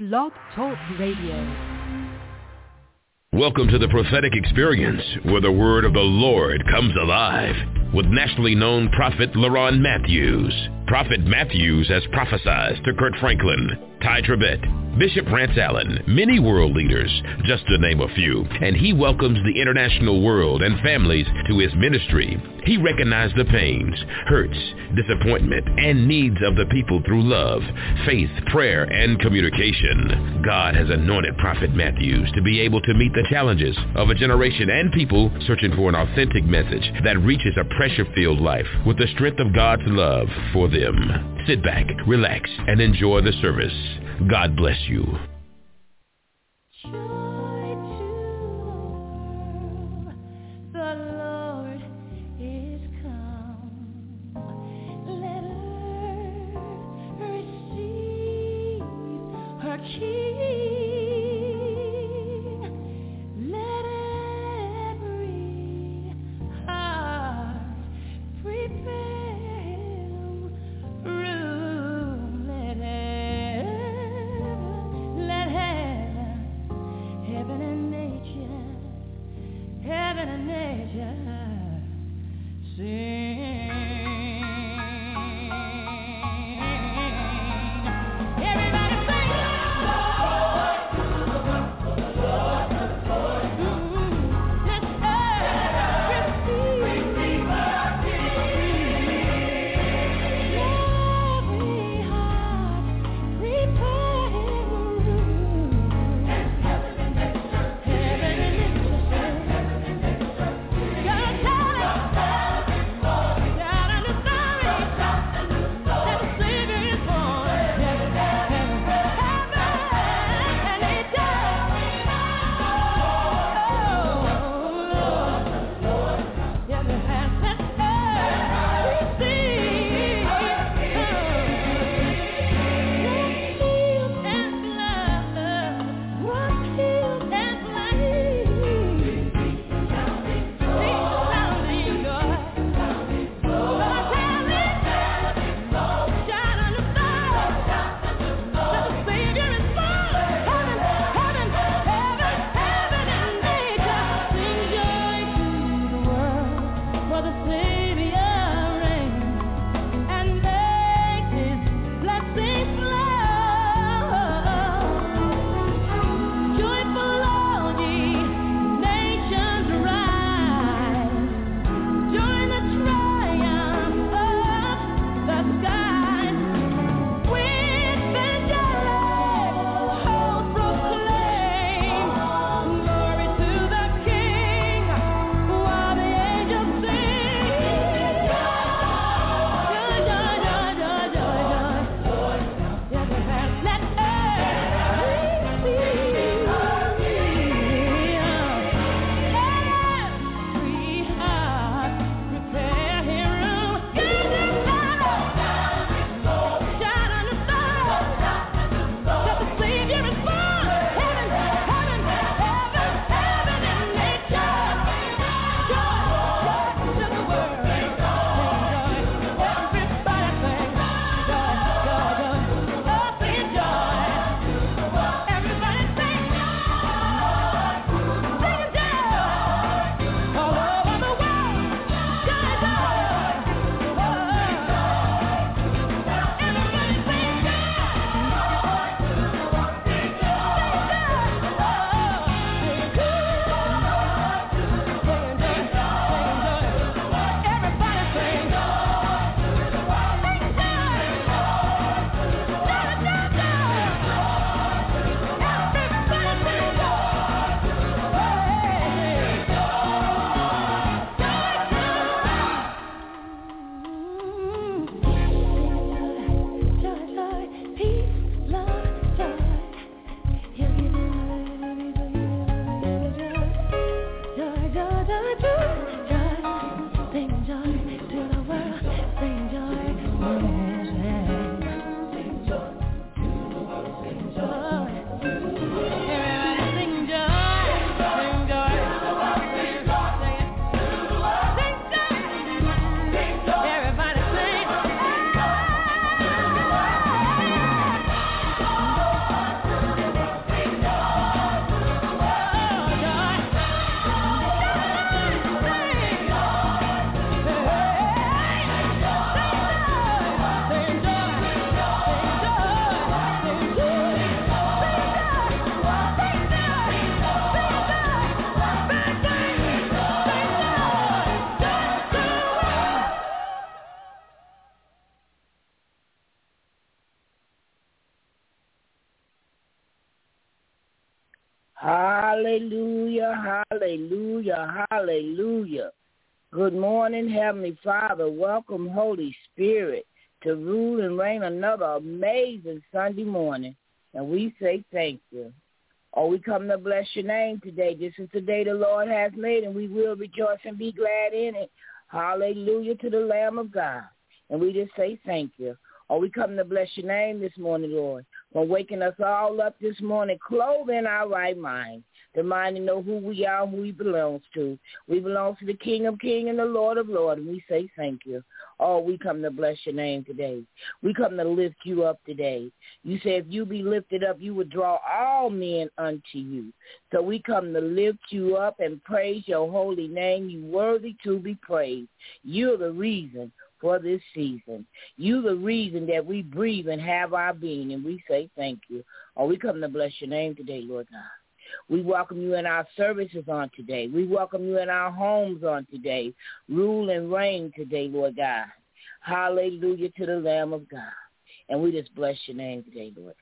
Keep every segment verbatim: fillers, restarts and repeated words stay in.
Blog Talk Radio. Welcome to the prophetic experience where the word of the Lord comes alive with nationally known prophet LaRon Matthews. Prophet Matthews has prophesied to Kurt Franklin, Ty Tribbett, Bishop Rance Allen, many world leaders, just to name a few, and he welcomes the international world and families to his ministry. He recognized the pains, hurts, disappointment, and needs of the people through love, faith, prayer, and communication. God has anointed Prophet Matthews to be able to meet the challenges of a generation and people searching for an authentic message that reaches a pressure-filled life with the strength of God's love for them. Sit back, relax, and enjoy the service. God bless you. Everybody sing! Hallelujah, hallelujah, hallelujah. Good morning, Heavenly Father. Welcome, Holy Spirit, to rule and reign another amazing Sunday morning. And we say thank you. Oh, we come to bless your name today. This is the day the Lord has made, and we will rejoice and be glad in it. Hallelujah to the Lamb of God. And we just say thank you. Oh, we come to bless your name this morning, Lord, for waking us all up this morning, clothing our right mind, the mind to know who we are and who we belong to. We belong to the King of Kings and the Lord of Lords, and we say thank you. Oh, we come to bless your name today. We come to lift you up today. You say if you be lifted up, you would draw all men unto you. So we come to lift you up and praise your holy name. You worthy to be praised. You're the reason for this season. You the reason that we breathe and have our being, and we say thank you. Oh, we come to bless your name today, Lord God. We welcome you in our services on today. We welcome you in our homes on today. Rule and reign today, Lord God. Hallelujah to the Lamb of God. And we just bless your name today, Lord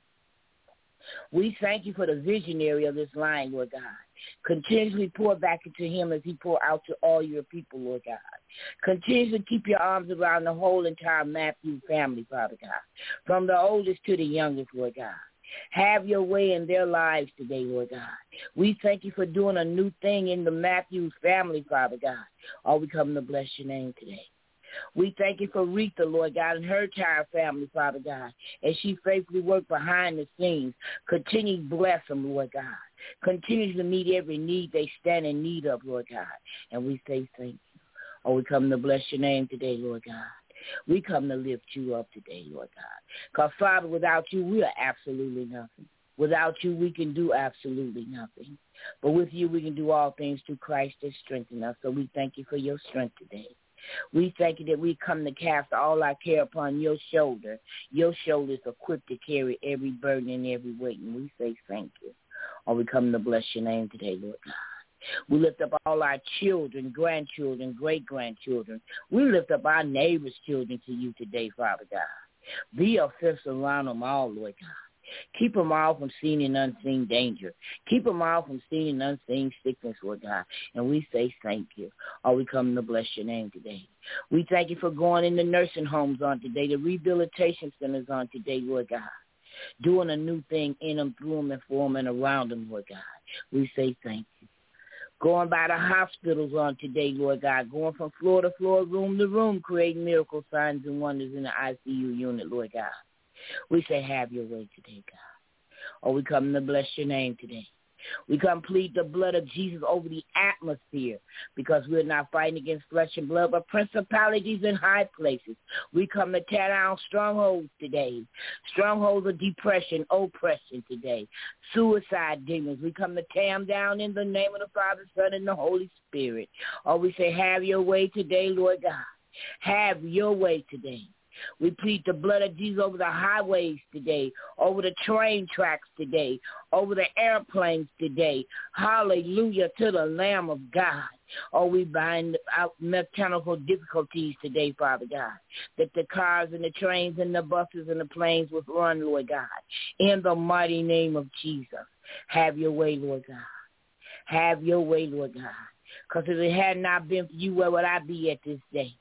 God. We thank you for the visionary of this line, Lord God. Continuously pour back into him as he pour out to all your people, Lord God. Continue to keep your arms around the whole entire Matthew family, Father God, from the oldest to the youngest, Lord God. Have your way in their lives today, Lord God. We thank you for doing a new thing in the Matthews family, Father God. Oh, we come to bless your name today. We thank you for Rita, Lord God, and her entire family, Father God, as she faithfully worked behind the scenes. Continue to bless them, Lord God. Continue to meet every need they stand in need of, Lord God. And we say thank you. Oh, we come to bless your name today, Lord God. We come to lift you up today, Lord God. Because, Father, without you, we are absolutely nothing. Without you, we can do absolutely nothing. But with you, we can do all things through Christ that strengthens us. So we thank you for your strength today. We thank you that we come to cast all our care upon your shoulder. Your shoulder is equipped to carry every burden and every weight. And we say thank you. Oh, we come to bless your name today, Lord God. We lift up all our children, grandchildren, great-grandchildren. We lift up our neighbors' children to you today, Father God. Be a fence around them all, Lord God. Keep them all from seen and unseen danger. Keep them all from seen and unseen sickness, Lord God. And we say thank you. Oh, we come to bless your name today. We thank you for going in the nursing homes on today, the rehabilitation centers on today, Lord God. Doing a new thing in them, through them, and for them, and around them, Lord God. We say thank you. Going by the hospitals on today, Lord God, going from floor to floor, room to room, creating miracle signs and wonders in the I C U unit, Lord God. We say, have your way today, God. Oh, we come to bless your name today. We come plead the blood of Jesus over the atmosphere because we're not fighting against flesh and blood, but principalities in high places. We come to tear down strongholds today, strongholds of depression, oppression today, suicide demons. We come to tear them down in the name of the Father, Son, and the Holy Spirit. Oh, we say, have your way today, Lord God. Have your way today. We plead the blood of Jesus over the highways today, over the train tracks today, over the airplanes today. Hallelujah to the Lamb of God. Oh, we bind out mechanical difficulties today, Father God, that the cars and the trains and the buses and the planes will run, Lord God, in the mighty name of Jesus. Have your way, Lord God. Have your way, Lord God. Because if it had not been for you, where would I be at this day?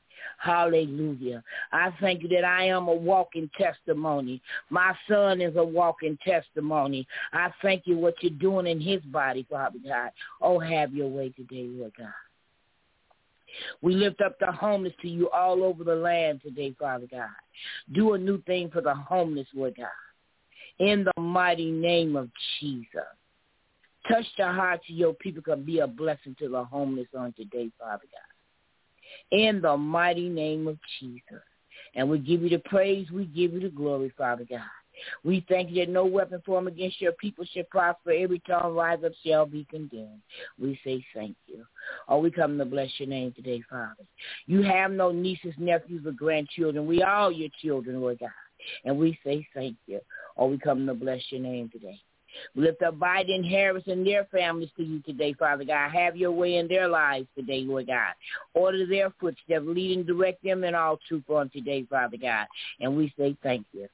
Hallelujah. I thank you that I am a walking testimony. My son is a walking testimony. I thank you what you're doing in his body, Father God. Oh, have your way today, Lord God. We lift up the homeless to you all over the land today, Father God. Do a new thing for the homeless, Lord God. In the mighty name of Jesus. Touch the hearts of your people, can be a blessing to the homeless on today, Father God. In the mighty name of Jesus. And we give you the praise, we give you the glory, Father God. We thank you that no weapon formed against your people shall prosper. Every tongue rise up shall be condemned. We say thank you. Oh, we come to bless your name today, Father. You have no nieces, nephews, or grandchildren. We are all your children, Lord God. And we say thank you. Oh, we come to bless your name today. We lift up Biden, Harris, and their families to you today, Father God. Have your way in their lives today, Lord God. Order their footsteps, lead and direct them in all truth on today, Father God. And we say thank you.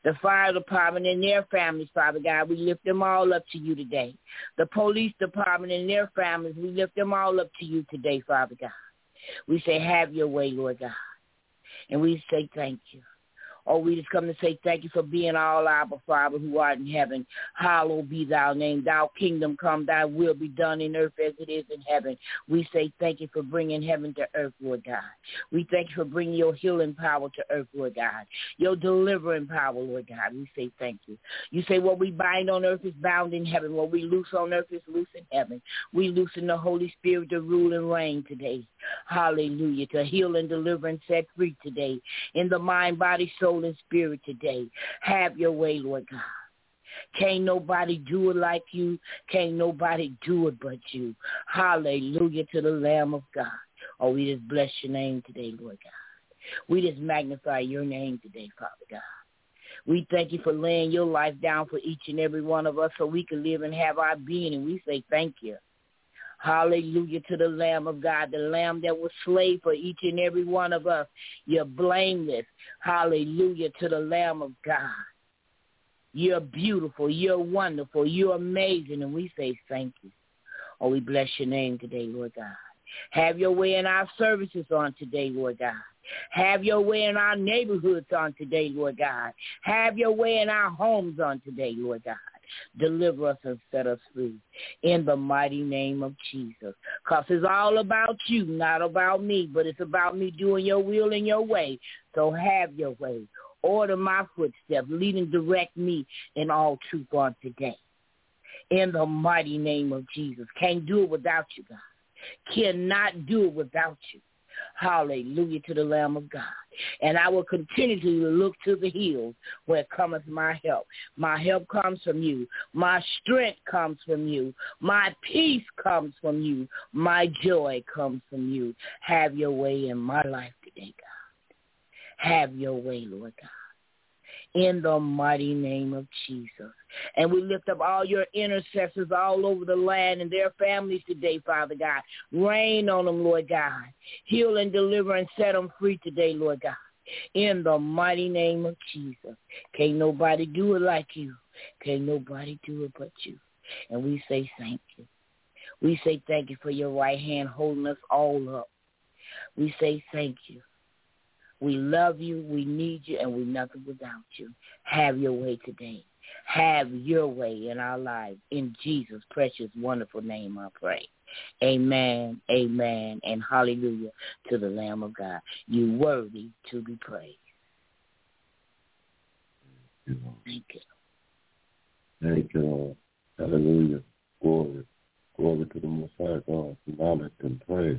The fire department and their families, Father God, we lift them all up to you today. The police department and their families, we lift them all up to you today, Father God. We say, have your way, Lord God. And we say thank you. Oh, we just come to say thank you for being all our Father who art in heaven. Hallowed be thy name. Thy kingdom come, thy will be done in earth as it is in heaven. We say thank you for bringing heaven to earth, Lord God. We thank you for bringing your healing power to earth, Lord God. Your delivering power, Lord God. We say thank you. You say what we bind on earth is bound in heaven. What we loose on earth is loose in heaven. We loosen the Holy Spirit to rule and reign today. Hallelujah. To heal and deliver and set free today. In the mind, body, soul, and spirit today. Have your way, Lord God. Can't nobody do it like you. Can't nobody do it but you. Hallelujah to the Lamb of God. Oh, we just bless your name today, Lord God. We just magnify your name today, Father God. We thank you for laying your life down for each and every one of us so we can live and have our being, and we say thank you. Hallelujah to the Lamb of God, the Lamb that was slain for each and every one of us. You're blameless. Hallelujah to the Lamb of God. You're beautiful. You're wonderful. You're amazing. And we say thank you. Oh, we bless your name today, Lord God. Have your way in our services on today, Lord God. Have your way in our neighborhoods on today, Lord God. Have your way in our homes on today, Lord God. Deliver us and set us free in the mighty name of Jesus. Because it's all about you, not about me, but it's about me doing your will and your way. So have your way. Order my footsteps, lead and direct me in all truth on today. In the mighty name of Jesus. Can't do it without you, God. Cannot do it without you. Hallelujah to the Lamb of God. And I will continue to look to the hills where cometh my help. My help comes from you. My strength comes from you. My peace comes from you. My joy comes from you. Have your way in my life today, God. Have your way, Lord God. In the mighty name of Jesus. And we lift up all your intercessors all over the land and their families today, Father God. Rain on them, Lord God. Heal and deliver and set them free today, Lord God. In the mighty name of Jesus. Can't nobody do it like you. Can't nobody do it but you. And we say thank you. We say thank you for your right hand holding us all up. We say thank you. We love you, we need you, and we're nothing without you. Have your way today. Have your way in our lives. In Jesus' precious, wonderful name I pray. Amen, amen, and hallelujah to the Lamb of God. You're worthy to be praised. Thank you. Thank you, Lord. Hallelujah. Glory. Glory to the Most High God. Knowledge and praise.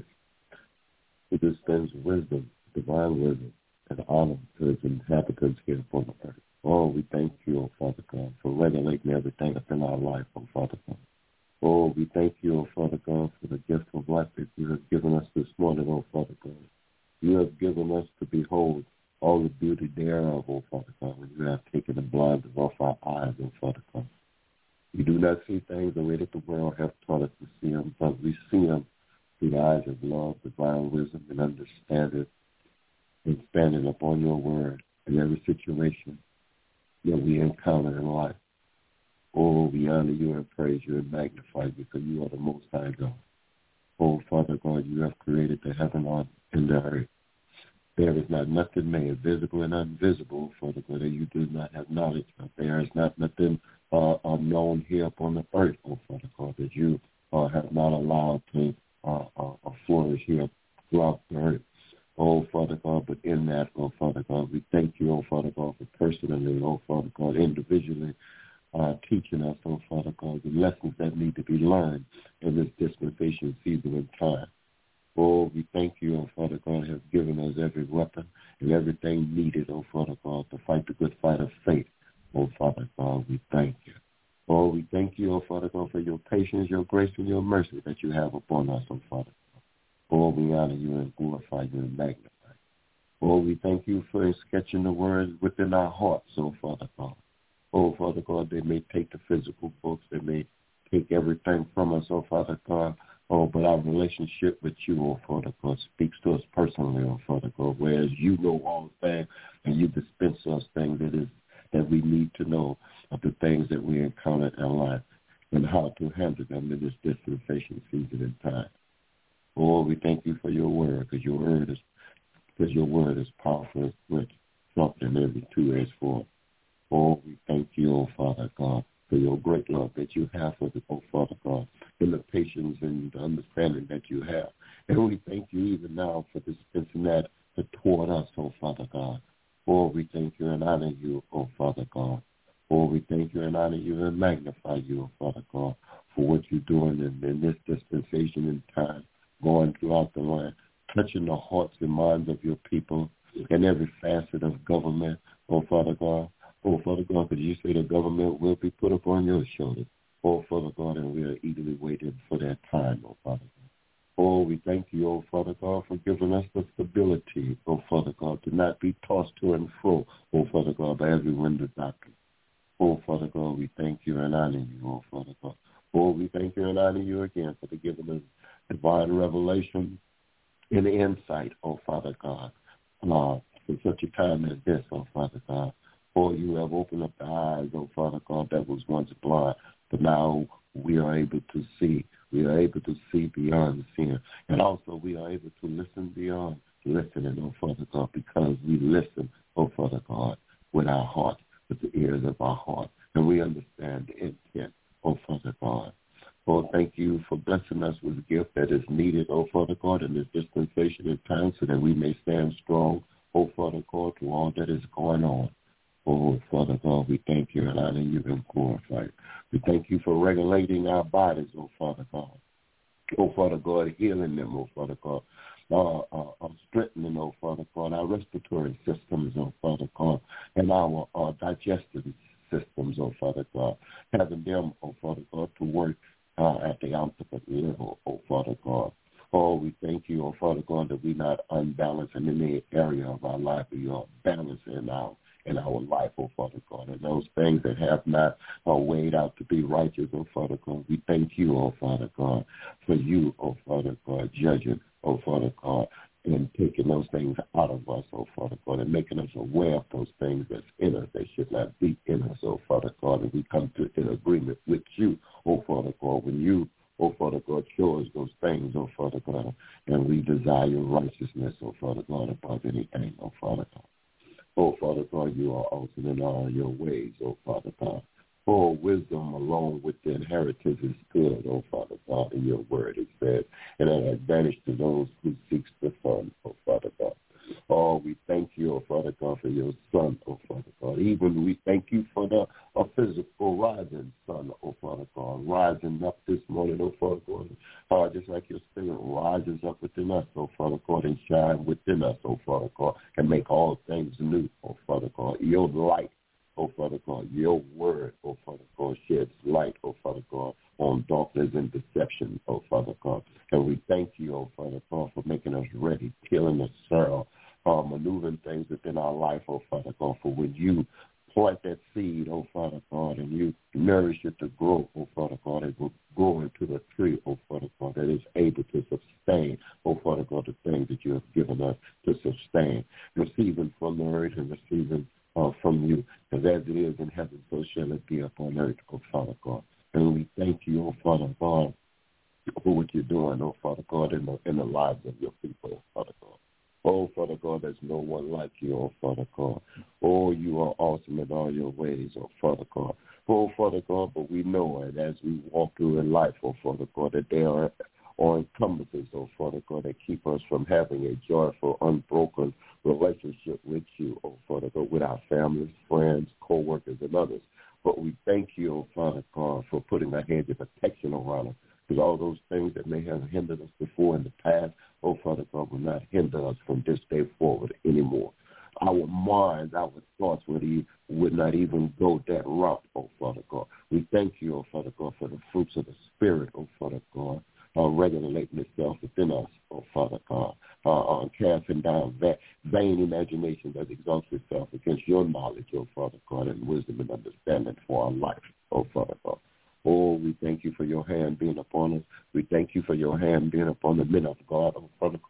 He dispense wisdom, divine wisdom, and honor to his inhabitants here upon the earth. Oh, we thank you, oh Father God, for regulating everything that's in our life, oh Father God. Oh, we thank you, oh Father God, for the gift of life that you have given us this morning, oh Father God. You have given us to behold all the beauty thereof, oh Father God, when you have taken the blinders off our eyes, oh Father God. We do not see things the way that the world has taught us to see them, but we see them through the eyes of love, divine wisdom, and understanding, and standing upon your word in every situation that we encounter in life. Oh, we honor you and praise you and magnify you, for you are the Most High God. Oh, Father God, you have created the heaven and the earth. There is not nothing made, visible and invisible, Father God, that you do not have knowledge of. There is not nothing uh, unknown here upon the earth, oh, Father God, that you uh, have not allowed to uh, uh, flourish here throughout the earth. Oh, Father God, but in that, oh, Father God, we thank you, oh, Father God, for personally, oh, Father God, individually uh, teaching us, oh, Father God, the lessons that need to be learned in this dispensation season and time. Oh, we thank you, oh, Father God, have given us every weapon and everything needed, oh, Father God, to fight the good fight of faith. Oh, Father God, we thank you. Oh, we thank you, oh, Father God, for your patience, your grace, and your mercy that you have upon us, oh, Father. Oh, we honor you and glorify you and magnify you. Oh, we thank you for sketching the words within our hearts, oh, Father God. Oh, Father God, they may take the physical books. They may take everything from us, oh, Father God. Oh, but our relationship with you, oh, Father God, speaks to us personally, oh, Father God, whereas you know all things and you dispense us things that is that we need to know of the things that we encounter in our life and how to handle them in this dispensation season and time. Oh, we thank you for your word, because your word is because your word is powerful as rich, something every two-edged sword. Oh, we thank you, oh Father God, for your great love that you have for the, oh Father God, and the patience and the understanding that you have. And we thank you even now for dispensing that toward us, oh Father God. Oh, we thank you and honor you, oh Father God. Oh, we thank you and honor you and magnify you, oh Father God, for what you're doing in, in this dispensation in time, going throughout the land, touching the hearts and minds of your people in every facet of government, oh Father God. Oh, Father God, because you say the government will be put upon your shoulders. Oh, Father God, and we are eagerly waiting for that time, oh Father God. Oh, we thank you, oh Father God, for giving us the stability, oh Father God, to not be tossed to and fro, oh Father God, by every wind of doctrine. Oh, Father God, we thank you and honor you, oh Father God. Oh, we thank you and honor you again for the giving us divine revelation and insight, oh Father God, uh, for such a time as this, oh Father God. Oh, you have opened up the eyes, oh Father God, that was once blind, but now we are able to see. We are able to see beyond seeing. And also we are able to listen beyond listening, oh Father God, because we listen, oh Father God, with our heart, with the ears of our heart. And we understand the intent, oh Father God. Oh, thank you for blessing us with a gift that is needed, oh Father God, in this dispensation of time so that we may stand strong, oh Father God, to all that is going on. Oh, Father God, we thank you and honor you and glorify you. We thank you for regulating our bodies, oh, Father God. Oh, Father God, healing them, oh, Father God. Uh, uh, uh, strengthening, oh, Father God, our respiratory systems, oh, Father God, and our uh, digestive systems, oh, Father God. Having them, oh, Father God, to work uh, at the ultimate level, oh, Father God. Oh, we thank you, oh, Father God, that we're not unbalanced in any area of our life. We are balanced in our in our life, oh Father God, and those things that have not uh, weighed out to be righteous, oh Father God. We thank you, oh Father God, for you, oh Father God, judging, oh Father God, and taking those things out of us, oh Father God, and making us aware of those things that's in us that should not be in us, oh Father God, and we come to an agreement with you, oh Father God, when you, oh Father God, show us those things, oh Father God, and we desire righteousness, oh Father God, above anything, oh Father God. Oh, Father God, you are awesome in all your ways, oh, Father God. Oh, wisdom along with the inheritance is good, oh, Father God, in your word, it says, and an advantage to those who seeks the Son, oh, Father God. Oh, we thank you, oh, Father God, for your Son, oh, Father God. Even we thank you for the a physical rising Son, oh, Father God, rising up this morning, oh, Father God. Oh, just like your Spirit rises up within us, oh, Father God, and shine within us, oh, Father God, and make all things new, oh, Father God. Your light, oh, Father God, your word, oh, Father God, sheds light, oh, Father God, on darkness and deception, oh, Father God. And we thank you, oh, Father God, for making us ready, killing the sorrow, uh, maneuvering things within our life, oh, Father God, for when you plant that seed, oh, Father God, and you nourish it to grow, oh, Father God, it will grow into the tree, oh, Father God, that is able to sustain, oh, Father God, the things that you have given us to sustain, receiving from the earth and receiving uh, from you, as as it is in heaven, so shall it be upon earth, oh, Father God. And we thank you, oh, Father God, for what you're doing, oh, Father God, in the, in the lives of your people, oh, Father God. Oh, Father God, there's no one like you, oh, Father God. Oh, you are awesome in all your ways, oh, Father God. Oh, Father God, but we know it as we walk through in life, oh, Father God, that there are, are encumbrances, oh, Father God, that keep us from having a joyful, unbroken relationship with you, oh, Father God, with our families, friends, co-workers, and others. But we thank you, oh, Father God, for putting a hedge of protection around us. Because all those things that may have hindered us before in the past, oh, Father God, will not hinder us from this day forward anymore. Our minds, our thoughts would, e- would not even go that route, oh, Father God. We thank you, oh, Father God, for the fruits of the Spirit, oh, Father God, uh, regulating itself within us, oh, Father God, uh, uh, casting down that vain imagination that exalts itself against your knowledge, oh, Father God, and wisdom and understanding for our life, oh, Father God. Oh, we thank you for your hand being upon us. We thank you for your hand being upon the men of God, oh, Father God.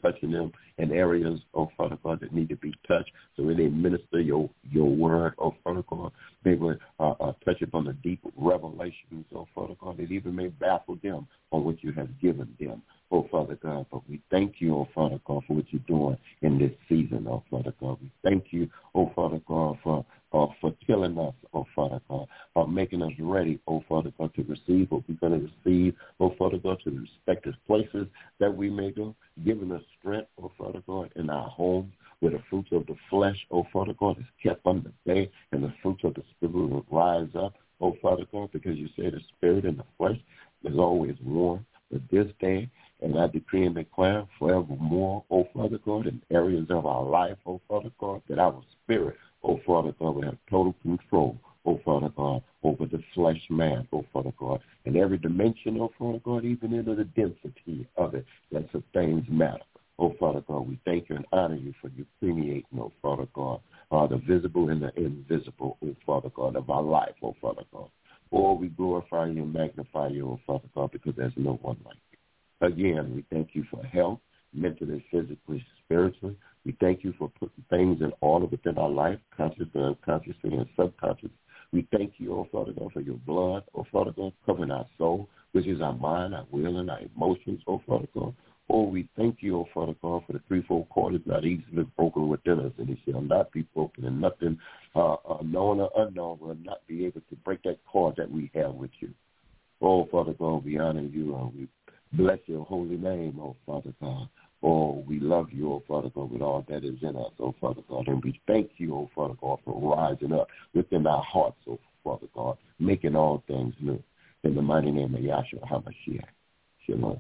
touching them in areas, oh, Father God, that need to be touched. So when they minister your your word, oh, Father God, they will uh, uh, touch upon the deep revelations, oh, Father God, that even may baffle them on what you have given them, oh, Father God. But we thank you, oh, Father God, for what you're doing in this season, oh, Father God. We thank you, oh, Father God, for uh, for killing us, oh, Father God, for making us ready, oh, Father God, to receive what we're going to receive, oh, Father God, to the respective places that we may go, giving us strength, oh, Father God, in our homes, where the fruits of the flesh, oh, Father God, is kept under bay, and the fruits of the Spirit will rise up, oh, Father God, because you say the Spirit and the flesh is always warm. But this day, and I decree and declare forevermore, oh, Father God, in areas of our life, oh, Father God, that our spirit, oh, Father God, will have total control, oh, Father God, over the flesh man, oh, Father God, in every dimension, oh, Father God, even into the density of it, that the things matter. Oh, Father God, we thank you and honor you for you permeating, oh, Father God, uh, the visible and the invisible, oh, Father God, of our life, oh, Father God. Oh, we glorify you and magnify you, oh, Father God, because there's no one like you. Again, we thank you for health, mentally, physically, spiritually. We thank you for putting things in order within our life, consciously, unconsciously, and subconscious. We thank you, oh, Father God, for your blood, oh, Father God, covering our soul, which is our mind, our will, and our emotions, oh, Father God. Oh, we thank you, oh, Father God, for the threefold cord is not easily broken within us, and it shall not be broken, and nothing uh, uh, known or unknown will not be able to break that cord that we have with you. Oh, Father God, we honor you, and we bless your holy name, oh, Father God. Oh, we love you, oh, Father God, with all that is in us, oh, Father God. And we thank you, oh, Father God, for rising up within our hearts, oh, Father God, making all things new. In the mighty name of Yahshua HaMashiach. Shalom.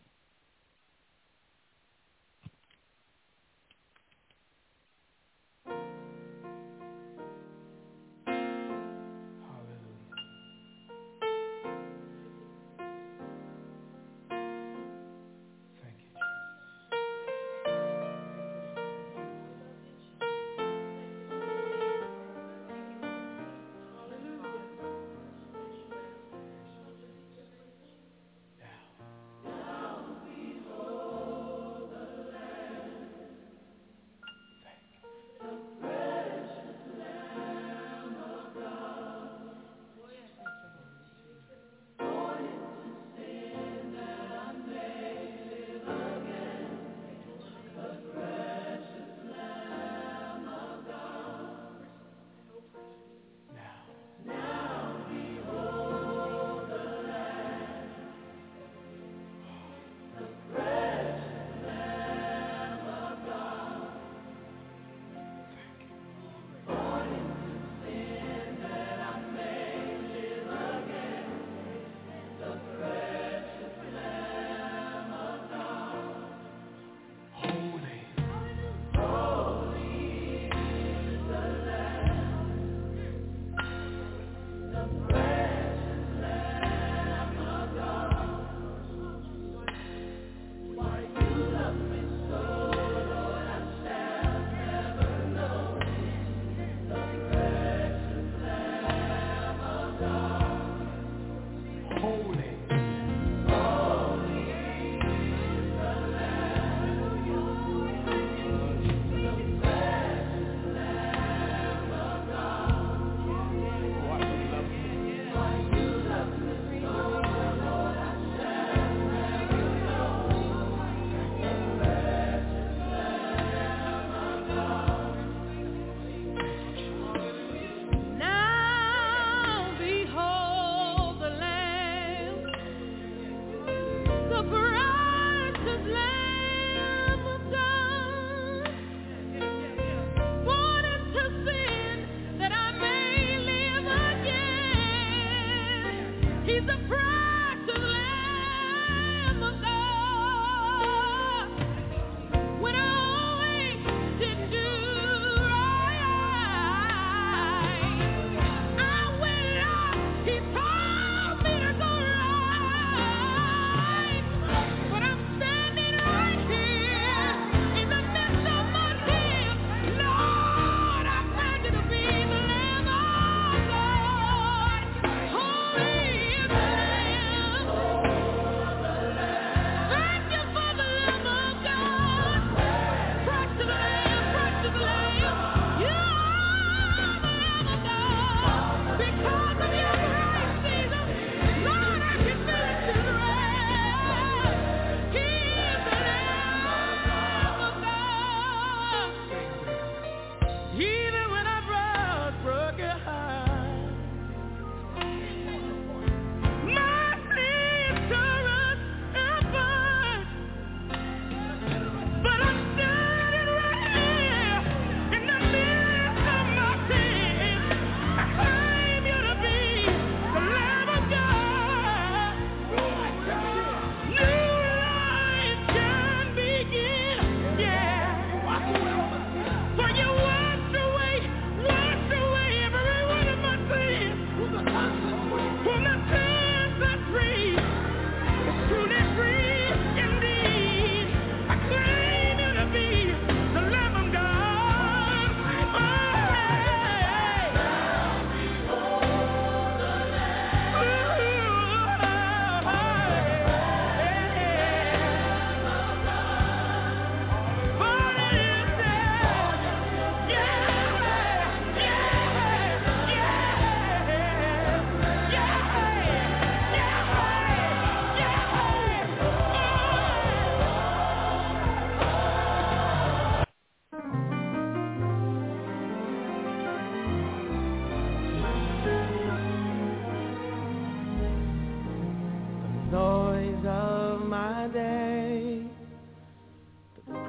Holy is the Lamb.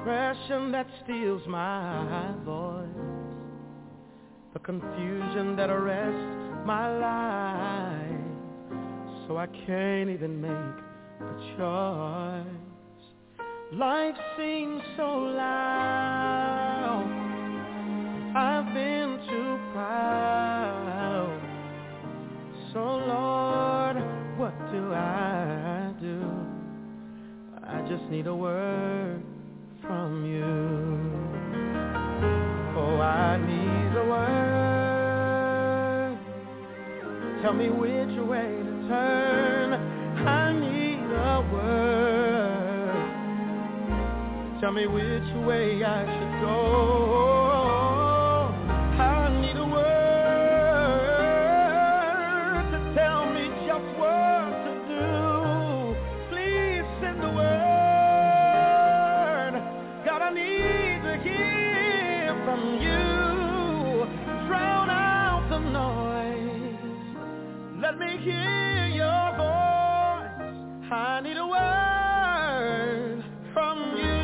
depression that steals my voice, the confusion that arrests my life, so I can't even make a choice. Life seems so loud, I've been too proud, so Lord, what do I do? I just need a word from you. Oh, I need a word. Tell me which way to turn. I need a word. Tell me which way I should go. I need a word to tell me just what to do. Please send the word. God, I need to hear from you. Drown out the noise. Let me hear your voice. I need a word from you.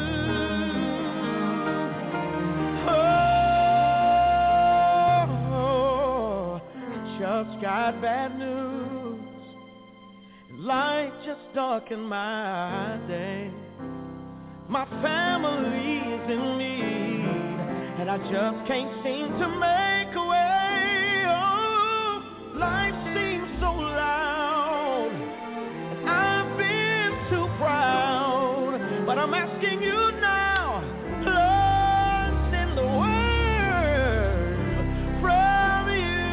Oh, I just got bad news. Life just darkened my day. My family is in need, and I just can't seem to make a way. Oh, life seems so loud, and I've been too proud, but I'm asking you now, Lord, send the word from you.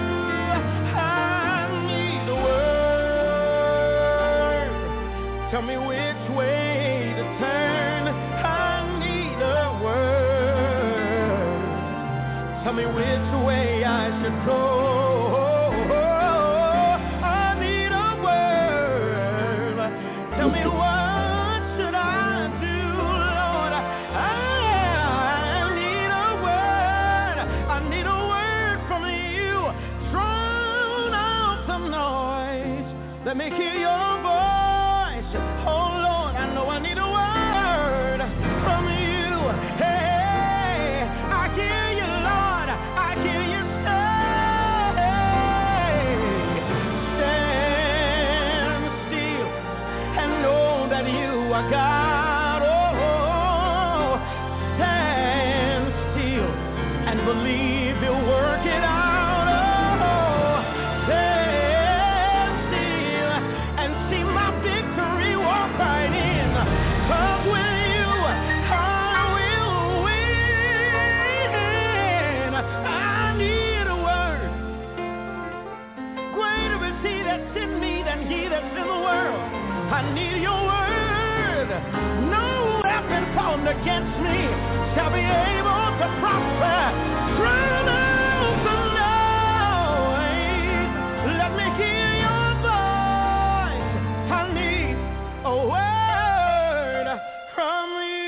I need a word. Tell me which way to turn. I need a word. Tell me which way I should go. I need a word. Tell me what should I do, Lord. I need a word. I need a word from you. Drown out the noise. Let me hear your voice. Oh Lord, I know I need a word from you. Hey, I hear you, Lord. I hear you say, stand still and know that you are God. Oh, stand still and believe He'll work it out. Oh, stand still and see my victory walk right in. 'Cause with you, I will win. I need a word. Greater is He that's in me than he that's in the world. I need your word. No weapon formed against me shall be able to prosper. Drown out the noise. Let me hear your voice. I need a word from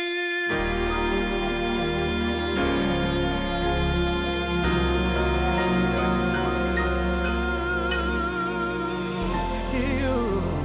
you.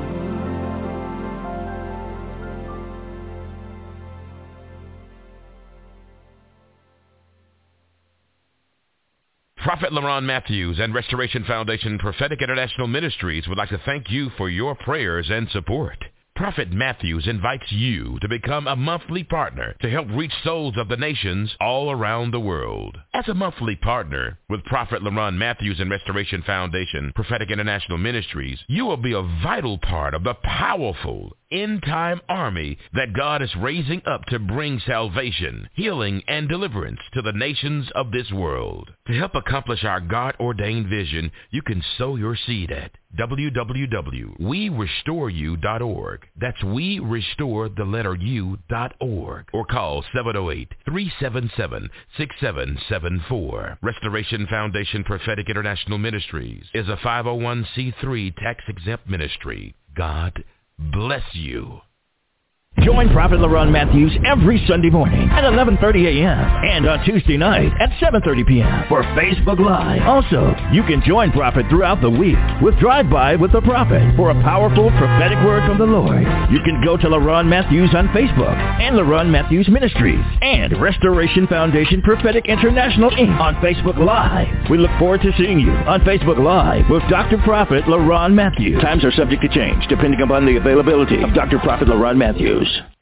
Prophet LaRon Matthews and Restoration Foundation Prophetic International Ministries would like to thank you for your prayers and support. Prophet Matthews invites you to become a monthly partner to help reach souls of the nations all around the world. As a monthly partner with Prophet LaRon Matthews and Restoration Foundation Prophetic International Ministries, you will be a vital part of the powerful end-time army that God is raising up to bring salvation, healing, and deliverance to the nations of this world. To help accomplish our God-ordained vision, you can sow your seed at w w w dot we restore you dot org. That's we restore the letter u dot org. Or call seven oh eight, three seven seven, six seven seven four. Restoration Foundation Prophetic International Ministries is a five oh one c three tax-exempt ministry. God bless you. Join Prophet LaRon Matthews every Sunday morning at eleven thirty a.m. and on Tuesday night at seven thirty p.m. for Facebook Live. Also, you can join Prophet throughout the week with Drive-By with the Prophet for a powerful prophetic word from the Lord. You can go to LaRon Matthews on Facebook and LaRon Matthews Ministries and Restoration Foundation Prophetic International Incorporated on Facebook Live. We look forward to seeing you on Facebook Live with Doctor Prophet LaRon Matthews. Times are subject to change depending upon the availability of Doctor Prophet LaRon Matthews.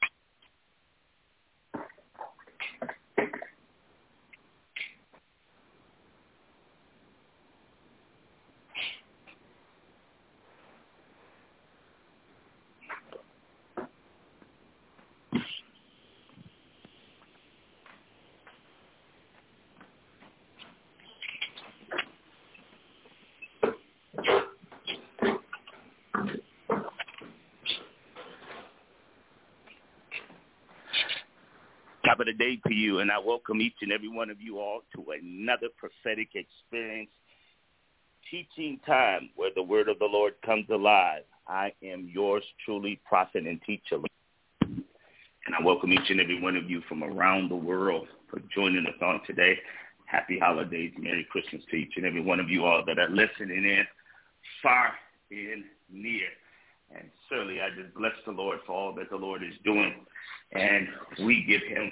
Top of the day to you, and I welcome each and every one of you all to another prophetic experience, teaching time where the word of the Lord comes alive. I am yours truly, prophet and teacher, and I welcome each and every one of you from around the world for joining us on today. Happy holidays, Merry Christmas to each and every one of you all that are listening in, far and near. And certainly I just bless the Lord for all that the Lord is doing. And we give him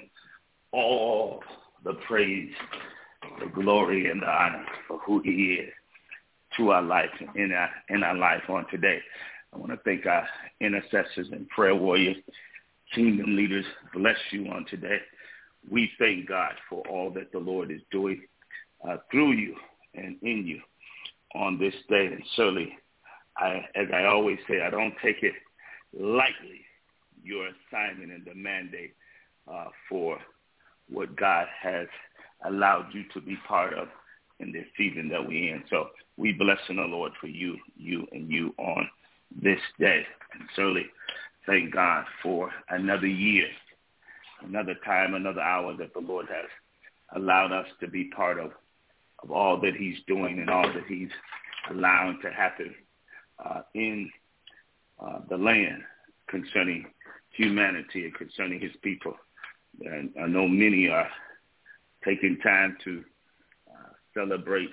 all the praise, the glory, and the honor for who he is to our life and in our, in our life on today. I want to thank our intercessors and prayer warriors, kingdom leaders. Bless you on today. We thank God for all that the Lord is doing uh, through you and in you on this day. And certainly, I, as I always say, I don't take it lightly, your assignment and the mandate uh, for what God has allowed you to be part of in this season that we're in. So we bless the Lord for you, you, and you on this day. And certainly thank God for another year, another time, another hour that the Lord has allowed us to be part of, of all that he's doing and all that he's allowing to happen Uh, in uh, the land concerning humanity and concerning his people. And I know many are taking time to uh, celebrate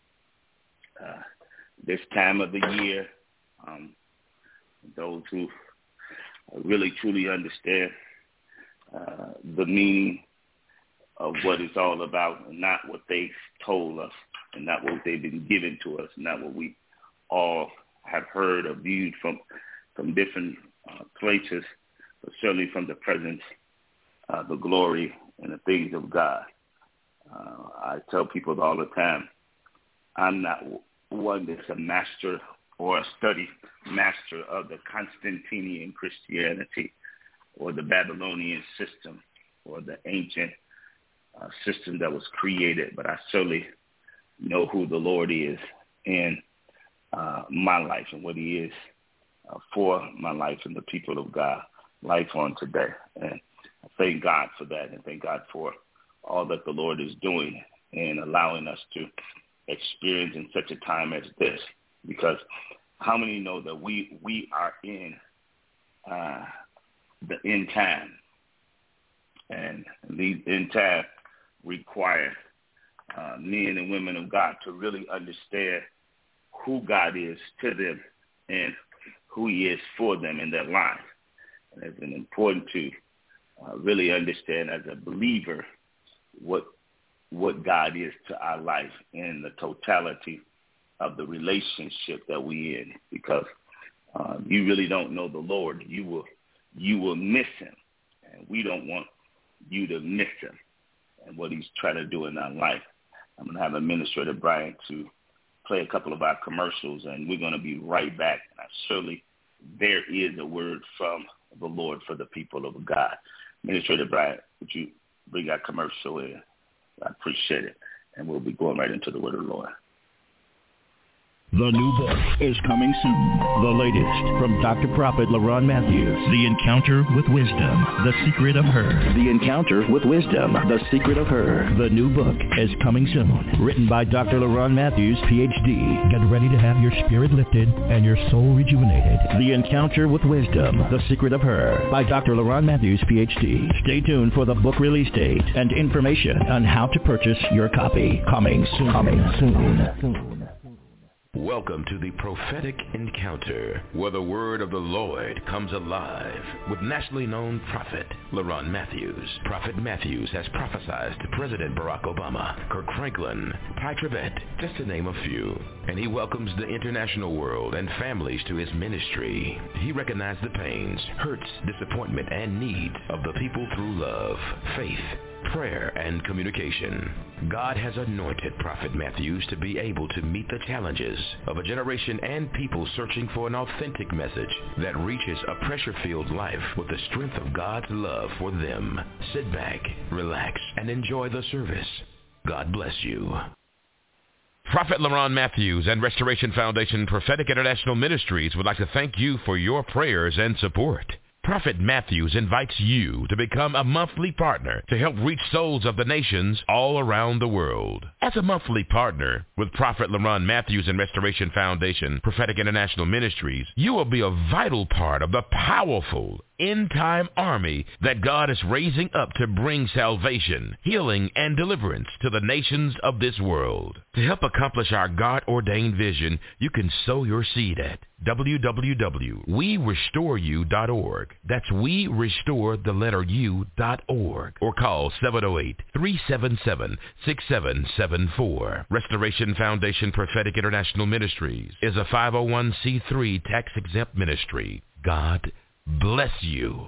uh, this time of the year. Um, those who really truly understand uh, the meaning of what it's all about, and not what they've told us, and not what they've been given to us, not what we all have heard or viewed from from different uh, places, but certainly from the presence, uh, the glory, and the things of God. Uh, I tell people all the time, I'm not one that's a master or a study master of the Constantinian Christianity or the Babylonian system or the ancient uh, system that was created, but I certainly know who the Lord is and Uh, my life and what he is uh, for my life and the people of God life on today. And I thank God for that, and thank God for all that the Lord is doing and allowing us to experience in such a time as this. Because how many know that we, we are in uh, the end time, and these end time require uh, men and women of God to really understand who God is to them and who he is for them in their life. And it's important to uh, really understand as a believer what what God is to our life and the totality of the relationship that we in. Because uh, you really don't know the Lord, you will you will miss him, and we don't want you to miss him and what he's trying to do in our life. I'm going to have Administrator Brian to play a couple of our commercials, and we're going to be right back. And surely there is a word from the Lord for the people of God. Administrator Brian, would you bring our commercial in? I appreciate it. And we'll be going right into the word of the Lord. The new book is coming soon. The latest from Doctor Prophet LaRon Matthews. The Encounter with Wisdom. The Secret of Her. The Encounter with Wisdom. The Secret of Her. The new book is coming soon. Written by Doctor LaRon Matthews, P H D. Get ready to have your spirit lifted and your soul rejuvenated. The Encounter with Wisdom. The Secret of Her. By Doctor LaRon Matthews, P H D. Stay tuned for the book release date and information on how to purchase your copy. Coming soon. Coming soon. soon. Welcome to the Prophetic Encounter, where the word of the Lord comes alive, with nationally known prophet LaRon Matthews. Prophet Matthews has prophesied to President Barack Obama, Kirk Franklin, Ty Tribbett, just to name a few. And he welcomes the international world and families to his ministry. He recognized the pains, hurts, disappointment, and needs of the people through love, faith, prayer, and communication. God has anointed Prophet Matthews to be able to meet the challenges of a generation and people searching for an authentic message that reaches a pressure-filled life with the strength of God's love for them. Sit back, relax, and enjoy the service. God bless you. Prophet LaRon Matthews and Restoration Foundation Prophetic International Ministries would like to thank you for your prayers and support. Prophet Matthews invites you to become a monthly partner to help reach souls of the nations all around the world. As a monthly partner with Prophet LaRon Matthews and Restoration Foundation Prophetic International Ministries, you will be a vital part of the powerful end-time army that God is raising up to bring salvation, healing, and deliverance to the nations of this world. To help accomplish our God-ordained vision, you can sow your seed at w w w dot we restore you dot org. That's we restore the letter u dot org. Or call seven oh eight, three seven seven, six seven seven four. Restoration Foundation Prophetic International Ministries is a five oh one c three tax-exempt ministry. God bless you.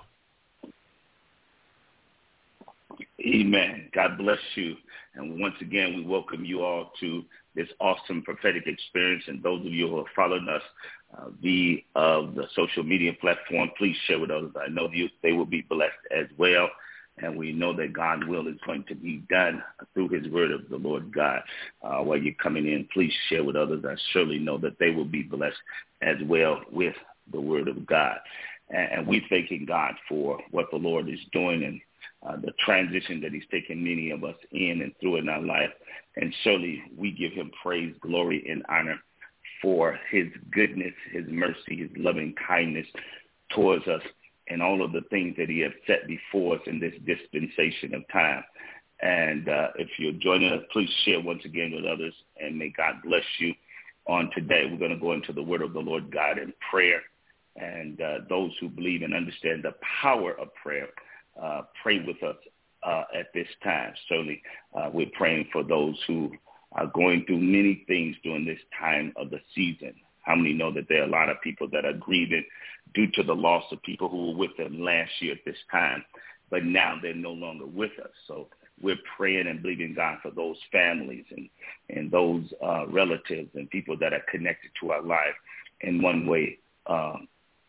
Amen. God bless you. And once again, we welcome you all to this awesome prophetic experience. And those of you who have followed us uh, via uh, the social media platform, please share with others. I know you, they will be blessed as well. And we know that God's will is going to be done through his word of the Lord God. Uh, while you're coming in, please share with others. I surely know that they will be blessed as well with the word of God. And we're thanking God for what the Lord is doing and uh, the transition that he's taken many of us in and through in our life. And surely we give him praise, glory, and honor for his goodness, his mercy, his loving kindness towards us, and all of the things that he has set before us in this dispensation of time. And uh, if you're joining us, please share once again with others, and may God bless you on today. We're going to go into the word of the Lord God in prayer. And uh, those who believe and understand the power of prayer, uh, pray with us uh, at this time. Certainly, uh, we're praying for those who are going through many things during this time of the season. How many know that there are a lot of people that are grieving due to the loss of people who were with them last year at this time, but now they're no longer with us. So we're praying and believing God for those families and, and those uh, relatives and people that are connected to our life in one way, um,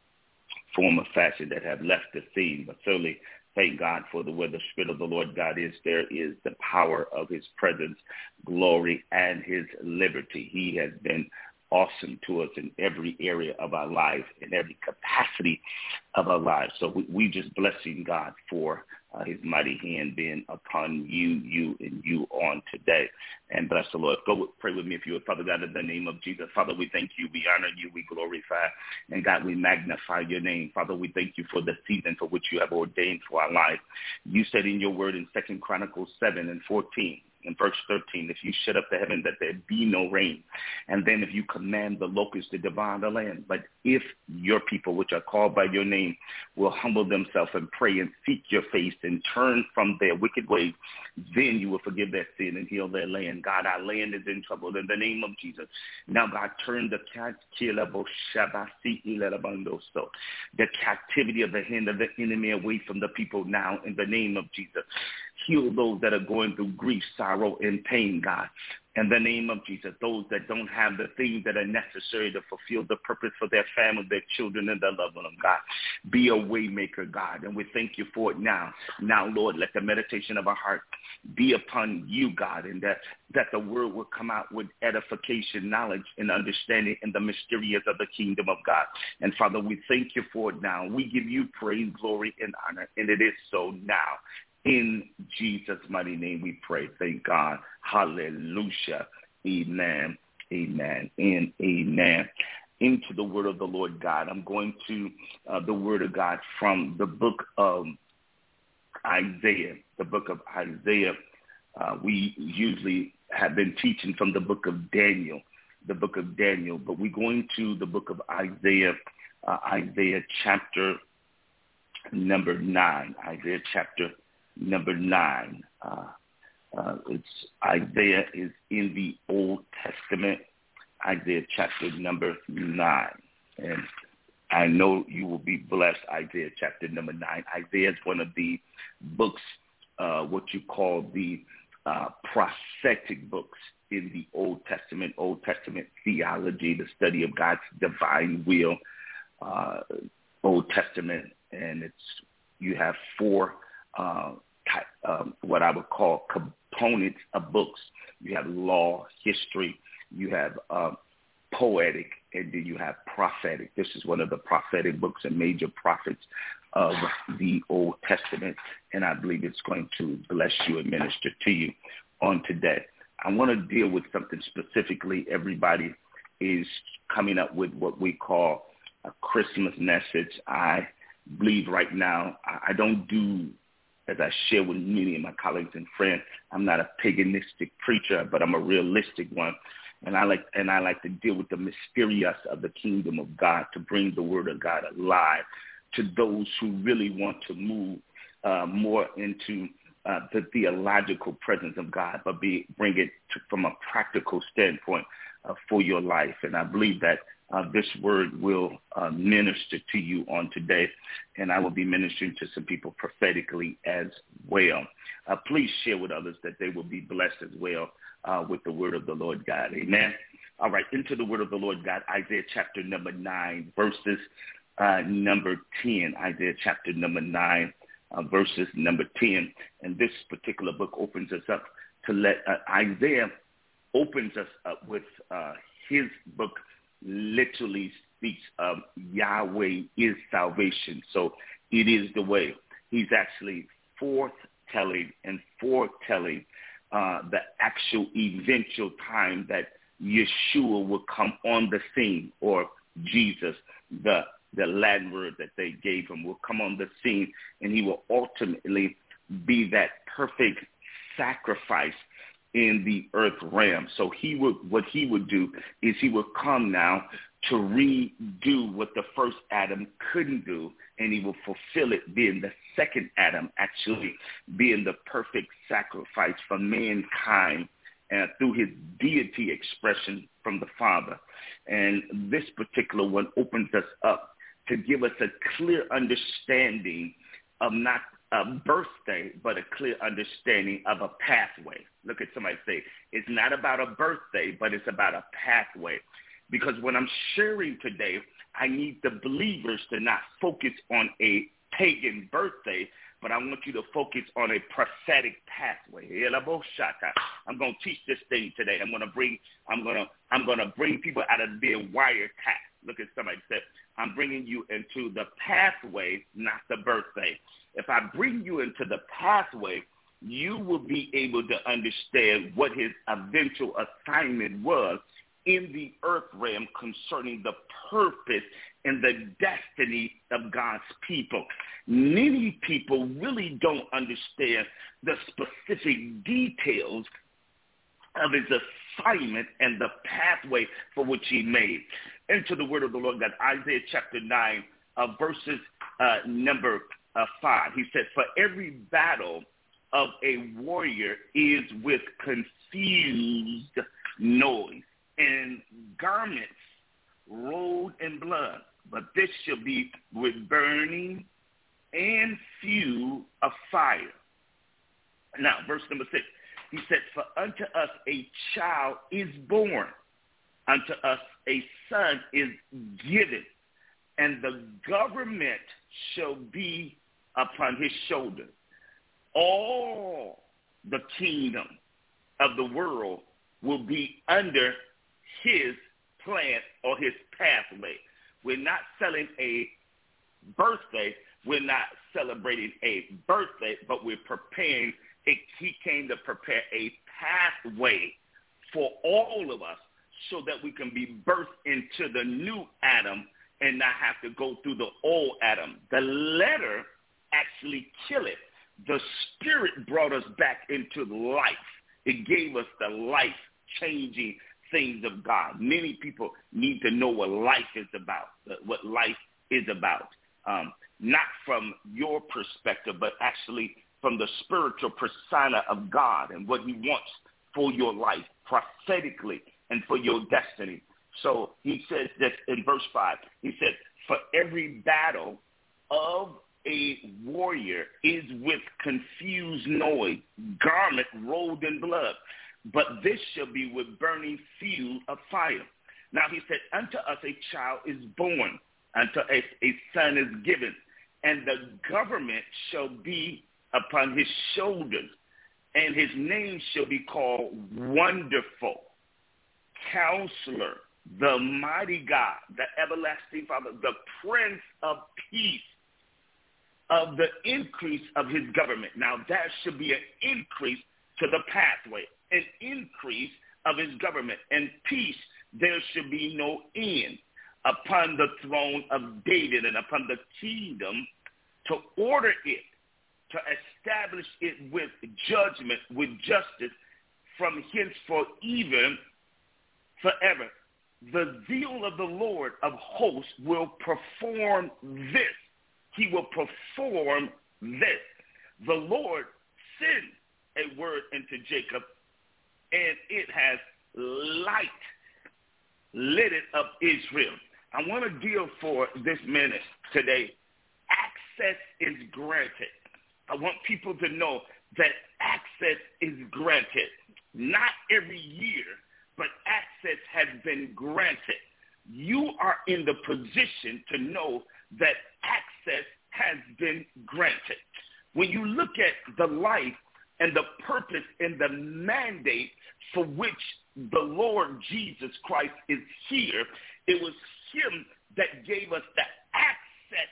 form of fashion, that have left the scene. But certainly thank God for the where the Spirit of the Lord God is, there is the power of his presence, glory, and his liberty. He has been awesome to us in every area of our life, in every capacity of our lives. So we, we just blessing God for uh, his mighty hand being upon you, you, and you on today. And bless the Lord. Go pray with me if you would. Father God, in the name of Jesus. Father, we thank you. We honor you. We glorify. And God, we magnify your name. Father, we thank you for the season for which you have ordained for our life. You said in your word in Second Chronicles seven and fourteen, in verse thirteen, if you shut up the heaven that there be no rain, and then if you command the locusts to devour the land, but if your people, which are called by your name, will humble themselves and pray and seek your face and turn from their wicked ways, then you will forgive their sin and heal their land. God, our land is in trouble in the name of Jesus. Now, God, turn the the captivity of the hand of the enemy away from the people now in the name of Jesus. Heal those that are going through grief, sorrow, and pain, God. in the name of Jesus. Those that don't have the things that are necessary to fulfill the purpose for their family, their children, and their loved ones, God. Be a way maker, God, and we thank you for it now. Now, Lord, let the meditation of our heart be upon you, God, and that, that the word will come out with edification, knowledge, and understanding in the mysterious of the kingdom of God. And, Father, we thank you for it now. We give you praise, glory, and honor, and it is so now. In Jesus' mighty name we pray. Thank God. Hallelujah. Amen. Amen. And amen. Into the word of the Lord God. I'm going to uh, the word of God from the book of Isaiah. The book of Isaiah. Uh, we usually have been teaching from the book of Daniel. The book of Daniel. But we're going to the book of Isaiah. Uh, Isaiah chapter number nine. Isaiah chapter Number nine, uh, uh, it's Isaiah is in the Old Testament, Isaiah chapter number nine. And I know you will be blessed, Isaiah chapter number nine. Isaiah is one of the books, uh, what you call the uh, prophetic books in the Old Testament, Old Testament theology, the study of God's divine will, uh, Old Testament. And it's you have four Uh, type, um, what I would call components of books. You have law, history, you have uh, poetic, and then you have prophetic. This is one of the prophetic books and major prophets of the Old Testament, and I believe it's going to bless you and minister to you on today. I want to deal with something specifically. Everybody is coming up with what we call a Christmas message. I believe right now, I don't do, as I share with many of my colleagues and friends, I'm not a paganistic preacher, but I'm a realistic one. And I like and I like to deal with the mysterious of the kingdom of God to bring the word of God alive to those who really want to move uh, more into uh, the theological presence of God, but be bring it to, from a practical standpoint uh, for your life. And I believe that Uh, this word will uh, minister to you on today, and I will be ministering to some people prophetically as well. Uh, please share with others that they will be blessed as well uh, with the word of the Lord God. Amen. All right, into the word of the Lord God, Isaiah chapter number nine, verses uh, number ten. Isaiah chapter number nine, uh, verses number ten. And this particular book opens us up to let uh, Isaiah opens us up with uh, his book. Literally speaks of Yahweh is salvation. So it is the way. He's actually foretelling and foretelling uh, the actual eventual time that Yeshua will come on the scene, or Jesus, the the Latin word that they gave him, will come on the scene, and he will ultimately be that perfect sacrifice in the earth realm. So he would, what he would do is he would come now to redo what the first Adam couldn't do, and he will fulfill it, being the second Adam, actually being the perfect sacrifice for mankind uh, through his deity expression from the Father. And this particular one opens us up to give us a clear understanding of not a birthday, but a clear understanding of a pathway. Look at somebody say, it's not about a birthday, but it's about a pathway. Because when I'm sharing today, I need the believers to not focus on a pagan birthday, but I want you to focus on a prophetic pathway. I'm going to teach this thing today. I'm going to bring, I'm going to, I'm going to bring people out of their wiretap. Look at somebody say, I'm bringing you into the pathway, not the birthday. If I bring you into the pathway, you will be able to understand what his eventual assignment was in the earth realm concerning the purpose and the destiny of God's people. Many people really don't understand the specific details of his assignment and the pathway for which he made. Into the word of the Lord God, Isaiah chapter nine, uh, verses uh, number uh, five. He said, for every battle of a warrior is with confused noise and garments rolled in blood, but this shall be with burning and fuel of fire. Now, verse number six, He said, for unto us a child is born, unto us a son is given, and the government shall be upon his shoulder. All the kingdom of the world will be under his plan or his pathway. We're not selling a birthday. We're not celebrating a birthday, but we're preparing. A, he came to prepare a pathway for all of us so that we can be birthed into the new Adam and not have to go through the old Adam. The letter actually killed it. The Spirit brought us back into life. It gave us the life-changing things of God. Many people need to know what life is about, what life is about, um, not from your perspective, but actually from the spiritual persona of God and what he wants for your life prophetically and for your destiny. So he says that in verse five, he said, for every battle of a warrior is with confused noise, garment rolled in blood, but this shall be with burning fuel of fire. Now he said, unto us a child is born, unto us a son is given, and the government shall be upon his shoulders, and his name shall be called Wonderful, Counselor, the Mighty God, the Everlasting Father, the Prince of Peace, of the increase of his government. Now that should be an increase to the pathway, an increase of his government, and peace there should be no end upon the throne of David and upon the kingdom, to order it, to establish it with judgment, with justice, from henceforth even forever. The zeal of the Lord of hosts will perform this. He will perform this. The Lord sent a word into Jacob, and it has light lit it up Israel. I want to deal for this minute today. Access is granted. I want people to know that access is granted. Not every year, but access has been granted. You are in the position to know that access has been granted. When you look at the life and the purpose and the mandate for which the Lord Jesus Christ is here, it was him that gave us the access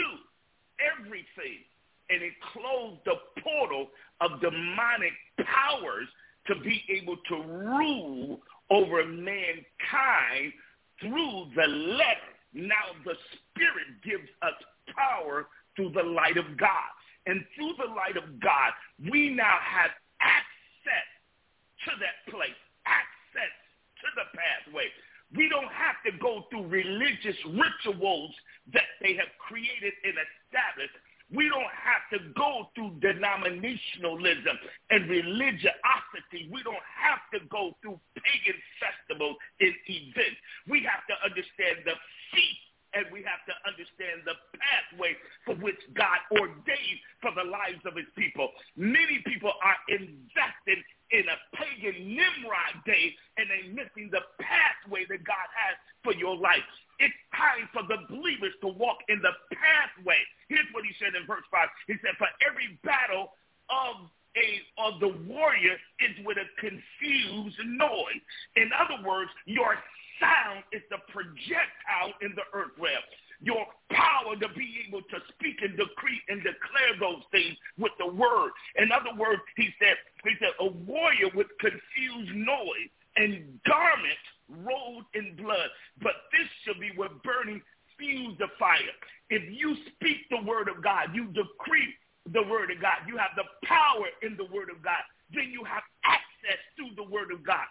to everything. And it closed the portal of demonic powers to be able to rule over mankind through the letter. Now the Spirit gives us power through the light of God. And through the light of God, we now have access to that place, access to the pathway. We don't have to go through religious rituals that they have created and established. We don't have to go through denominationalism and religiosity. We don't have to go through pagan festivals and events. We have to understand the feast, and we have to understand the pathway for which God ordained for the lives of his people. Many people are invested in a pagan Nimrod day, and they're missing the pathway that God has for your life. It's time for the believers to walk in the pathway. Here's what he said in verse five. He said, for every battle of a of the warrior is with a confused noise. In other words, your sound is the projectile in the earth realm. Your power to be able to speak and decree and declare those things with the word. In other words, he said, he said, a warrior with confused noise and garment rolled in blood, but this shall be with burning fumes of fire. If you speak the word of God, you decree the word of God, you have the power in the word of God, then you have access to the word of God.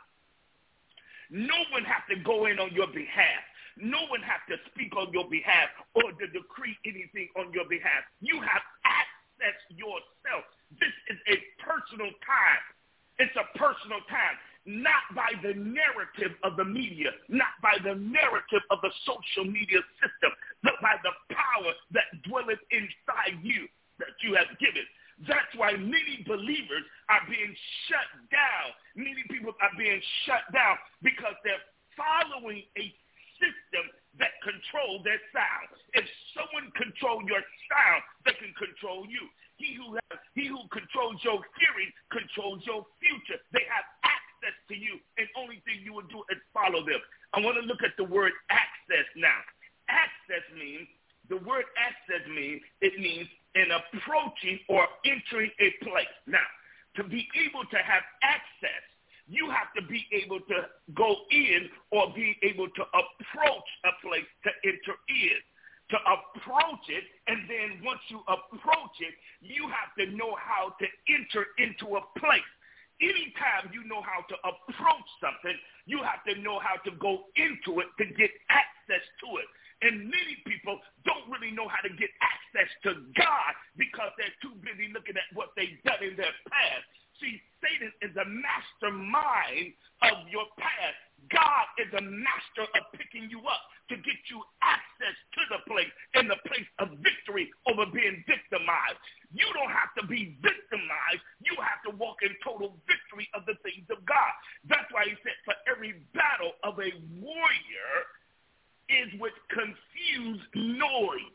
No one has to go in on your behalf. No one has to speak on your behalf or to decree anything on your behalf. You have access yourself. This is a personal time. It's a personal time, not by the narrative of the media, not by the narrative of the social media system, but by the power that dwelleth inside you that you have given. That's why many believers are are being shut down. Many people are being shut down because they're following a system that control their sound. If someone controls your sound, they can control you. He who has, he who controls your hearing controls your future. They have access to you, and only thing you will do is follow them. I want to look at the word access now. Access means, the word access means, it means an approaching or entering a place. Now, to be able to have access, you have to be able to go in or be able to approach a place to enter in. To approach it, and then once you approach it, you have to know how to enter into a place. Anytime you know how to approach something, you have to know how to go into it to get access to it. And many people don't really know how to get access to God because they're too busy looking at what they've done in their past. See, Satan is a mastermind of your past. God is a master of picking you up to get you access to the place, in the place of victory over being victimized. You don't have to be victimized. You have to walk in total victory of the things of God. That's why he said for every battle of a warrior is with confused noise.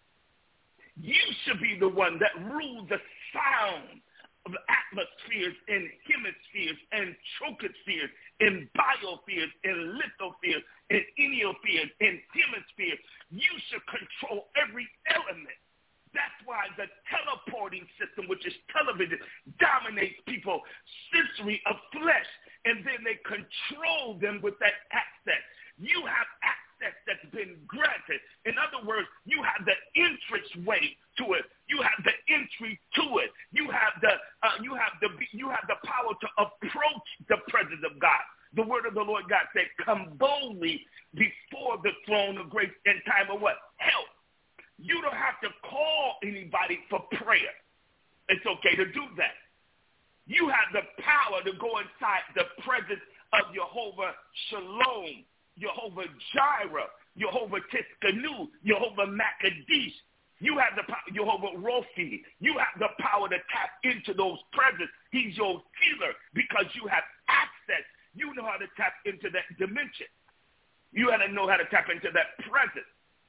You should be the one that rules the sound of atmospheres and hemispheres and trochospheres and biospheres and lithospheres and eniospheres and hemispheres. You should control every element. That's why the teleporting system, which is television, dominates people's sensory of flesh, and then they control them with that access. You have access that's been granted. In other words, you have the entrance way to it. You have the entry to it. You have the uh, you have the you have the power to approach the presence of God. The word of the Lord God said, "Come boldly before the throne of grace in time of what? Help." You don't have to call anybody for prayer. It's okay to do that. You have the power to go inside the presence of Jehovah Shalom, Jehovah Jireh, Jehovah Tiskanu, Jehovah Makadesh. You have the power, Jehovah Rofi. You have the power to tap into those presence. He's your healer because you have access. You know how to tap into that dimension. You have to know how to tap into that presence.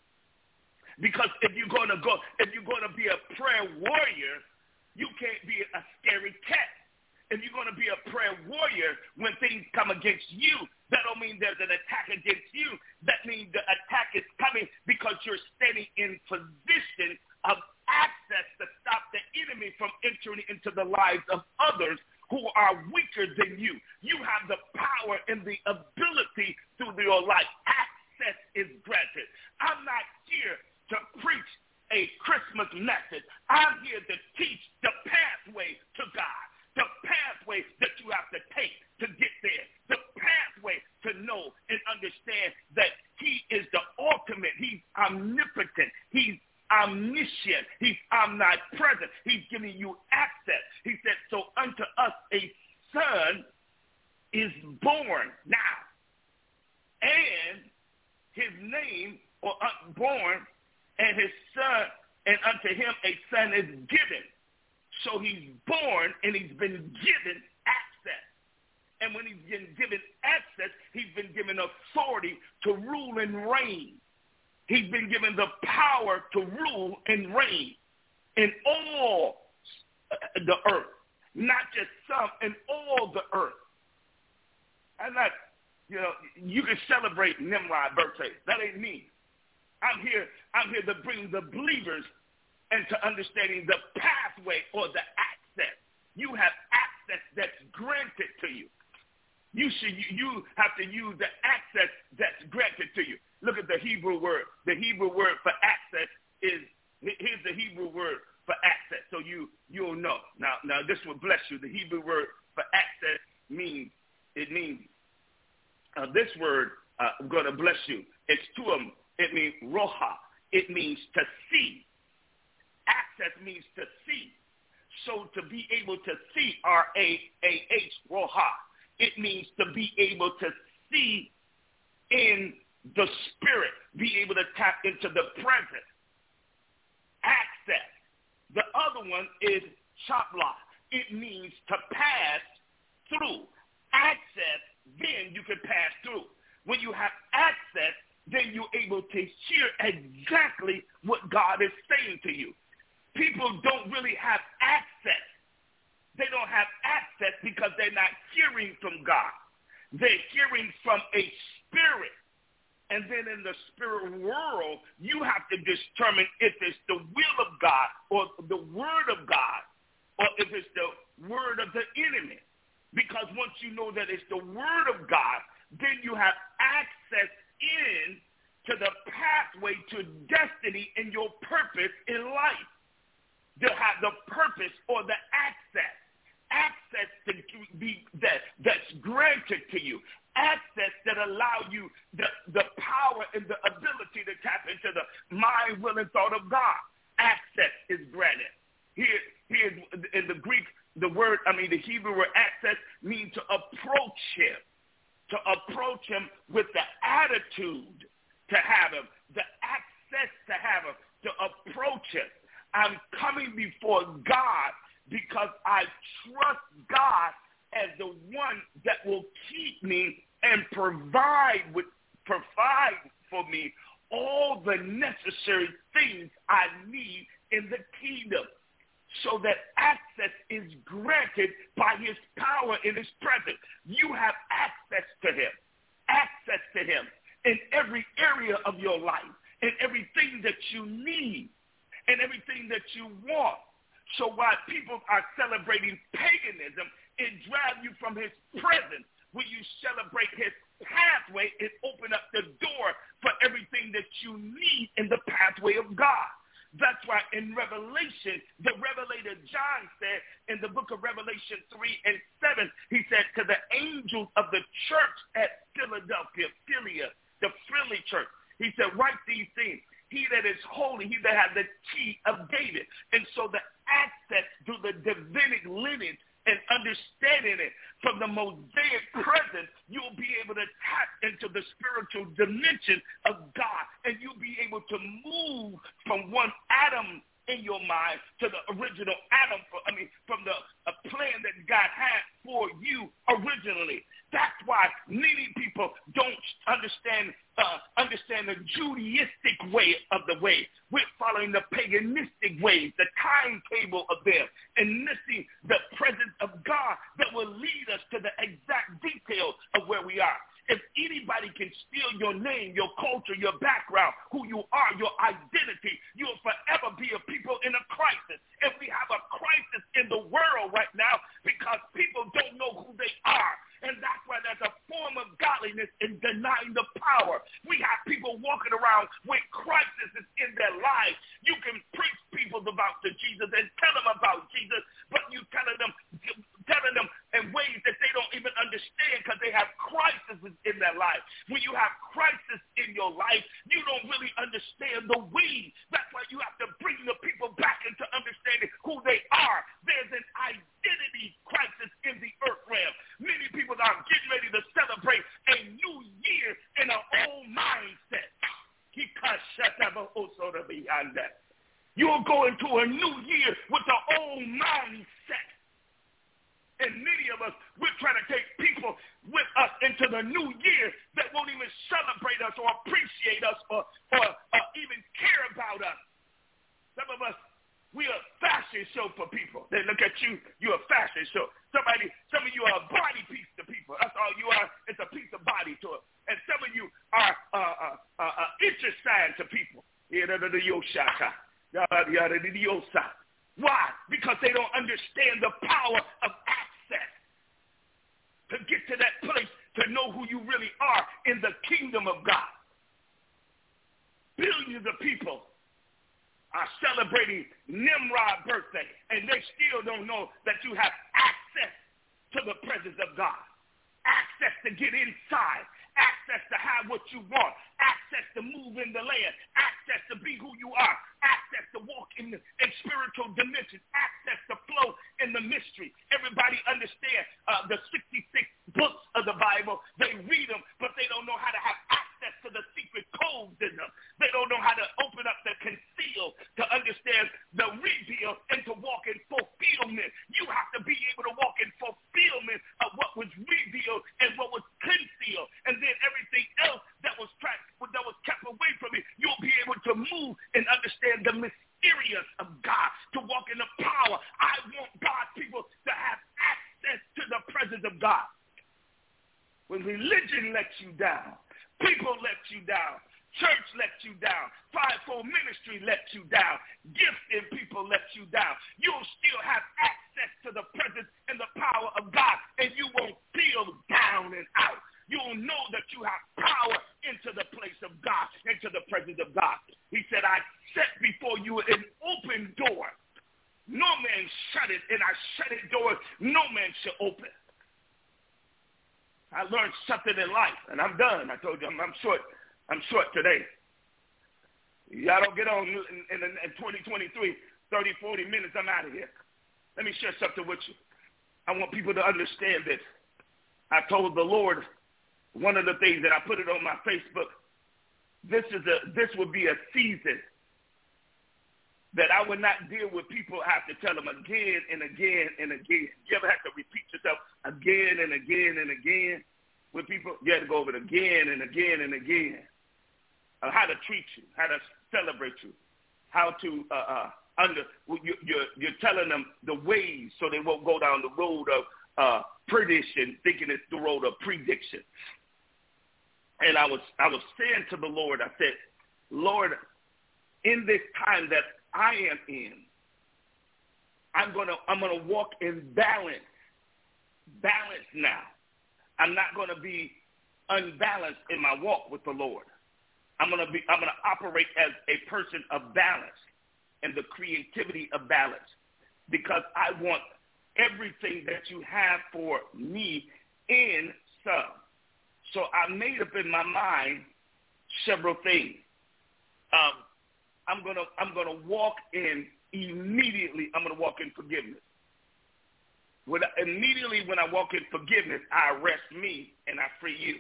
Because if you're going to go, if you're going to be a prayer warrior, you can't be a scary cat. If you're going to be a prayer warrior, when things come against you, that don't mean there's an attack against you. That means the attack is coming because you're standing in position of access to stop the enemy from entering into the lives of others who are weaker than you. You have the power and the ability through your life. Access is granted. I'm not here to preach a Christmas message. I'm here to teach the pathway to God. The pathway that you have to take to get there. The pathway to know and understand that he is the ultimate. He's omnipotent. He's omniscient. He's omnipresent. He's giving you access. He said, so unto us a son is born now. And his name, or uh, born, and his son, and unto him a son is given. So he's born and he's been given access. And when he's been given access, he's been given authority to rule and reign. He's been given the power to rule and reign in all the earth, not just some, in all the earth. I'm not, you know, you can celebrate Nimrod's birthday. That ain't me. I'm here, I'm here to bring the believers into understanding the pathway or the access. You have access that's granted to you. You should you have to use the access that's granted to you. Look at the Hebrew word. The Hebrew word for access is, here's the Hebrew word for access. So you you'll know. Now now this will bless you. The Hebrew word for access means it means uh, this word uh, I'm going to bless you. It's two of them. It means roha. It means to see. Access means to see. So to be able to see, R A A H, roha, it means to be able to see in the spirit, be able to tap into the present. Access. The other one is chapla. it means to pass through. Access, then you can pass through. When you have access, then you're able to hear exactly what God is saying to you. People don't really have access. They don't have access because they're not hearing from God. They're hearing from a spirit. And then in the spirit world, you have to determine if it's the will of God or the word of God or if it's the word of the enemy. Because once you know that it's the word of God, then you have access in to the pathway to destiny and your purpose in life. To have the purpose or the access. Access to be that that's granted to you. Access that allow you the, the power and the ability to tap into the mind, will, and thought of God. Access is granted. Here, here in the Greek, the word, I mean, the Hebrew word access means to approach him. To approach him with the attitude to have him. The access to have him. To approach him. I'm coming before God because I trust God as the one that will keep me and provide with provide for me all the necessary things I need in the kingdom, so that access is granted by his power in his presence. You have access to him, access to him in every area of your life, in everything that you need, and everything that you want. So while people are celebrating paganism, it drives you from his presence. When you celebrate his pathway, it opens up the door for everything that you need in the pathway of God. That's why in Revelation, the Revelator John said in the book of Revelation three and seven, he said to the angels of the church at Philadelphia, Philia, the Philly church, he said, write these things. He that is holy, he that has the key of David. And so the access to the Davidic lineage and understanding it from the Mosaic presence, you'll be able to tap into the spiritual dimension of God. And you'll be able to move from one Adam in your mind to the original Adam, for, I mean, from the a plan that God had for you originally. That's why many people don't understand uh, understand the Judaistic way of the way. We're following the paganistic ways, the timetable of them, and missing the presence of God that will lead us to the exact details of where we are. If anybody can steal your name, your culture, your background, who you are, your identity, you'll forever be a people in a crisis. And we have a crisis in the world right now because people don't know who they are. And that's why there's a form of godliness in denying the power. We have people walking around with crisis in their lives. You can preach people about the Jesus and tell them about Jesus, but you telling them, telling them in ways that they don't even understand because they have crises in their life. When you have crisis in your life, you don't really understand the we. That's why you have to bring the people back into understanding who they are. There's an identity crisis in the earth realm. Many people are getting ready to celebrate a new year in an old mindset. You'll go into a new year with the old mindset. And many of us, we're trying to take people with us into the new year that won't even celebrate us or appreciate us or, or, or even care about us. Some of us, we are a fashion show for people. They look at you, you're a fashion show. Somebody, some of you are a body piece to people. That's all you are. It's a piece of body to it. And some of you are uh, uh, uh, uh, interest sign to people. Why? Because they don't understand the power of access to get to that place to know who you really are in the kingdom of God. Billions of people are celebrating Nimrod's birthday, and they still don't know that you have access to the presence of God, access to get inside, access to have what you want, access to move in the land, access to be who you are, access to walk in, the, in spiritual dimensions, access to flow in the mystery. Everybody understand uh, the sixty-six books of the Bible. They read them, but they don't know how to have access to the secret codes in them. They don't know how to open up the conceal to understand the reveal and to walk in fulfillment. You have to be move and understand the mysterious of God, to walk in the power. I want God's people to have access to the presence of God. When religion lets you down, people let you down, church lets you down, fivefold ministry lets you down, gifted people let you down, you'll still have access to the presence and the power of God, and you won't feel down and out. You'll know that you have power into the place of God, into the presence of God. He said, I set before you an open door. No man shut it, and I shut it door no man shall open. I learned something in life, and I'm done. I told you I'm, I'm short. I'm short today. Y'all don't get on in, in, in twenty twenty-three, thirty, forty minutes. I'm out of here. Let me share something with you. I want people to understand this. I told the Lord one of the things that I put it on my Facebook. This is a. This would be a season that I would not deal with people. I have to tell them again and again and again. You ever have to repeat yourself again and again and again with people? You have to go over it again and again and again. Uh, how to treat you, how to celebrate you, how to uh, uh, under. You, you're, you're telling them the ways so they won't go down the road of uh, perdition, thinking it's the road of prediction. And I was I was saying to the Lord, I said, Lord, in this time that I am in, I'm gonna I'm gonna walk in balance. Balance now. I'm not gonna be unbalanced in my walk with the Lord. I'm gonna be I'm gonna operate as a person of balance and the creativity of balance, because I want everything that you have for me in some. So I made up in my mind several things. Um, I'm gonna I'm gonna walk in immediately. I'm gonna walk in forgiveness. When I, immediately when I walk in forgiveness, I arrest me and I free you.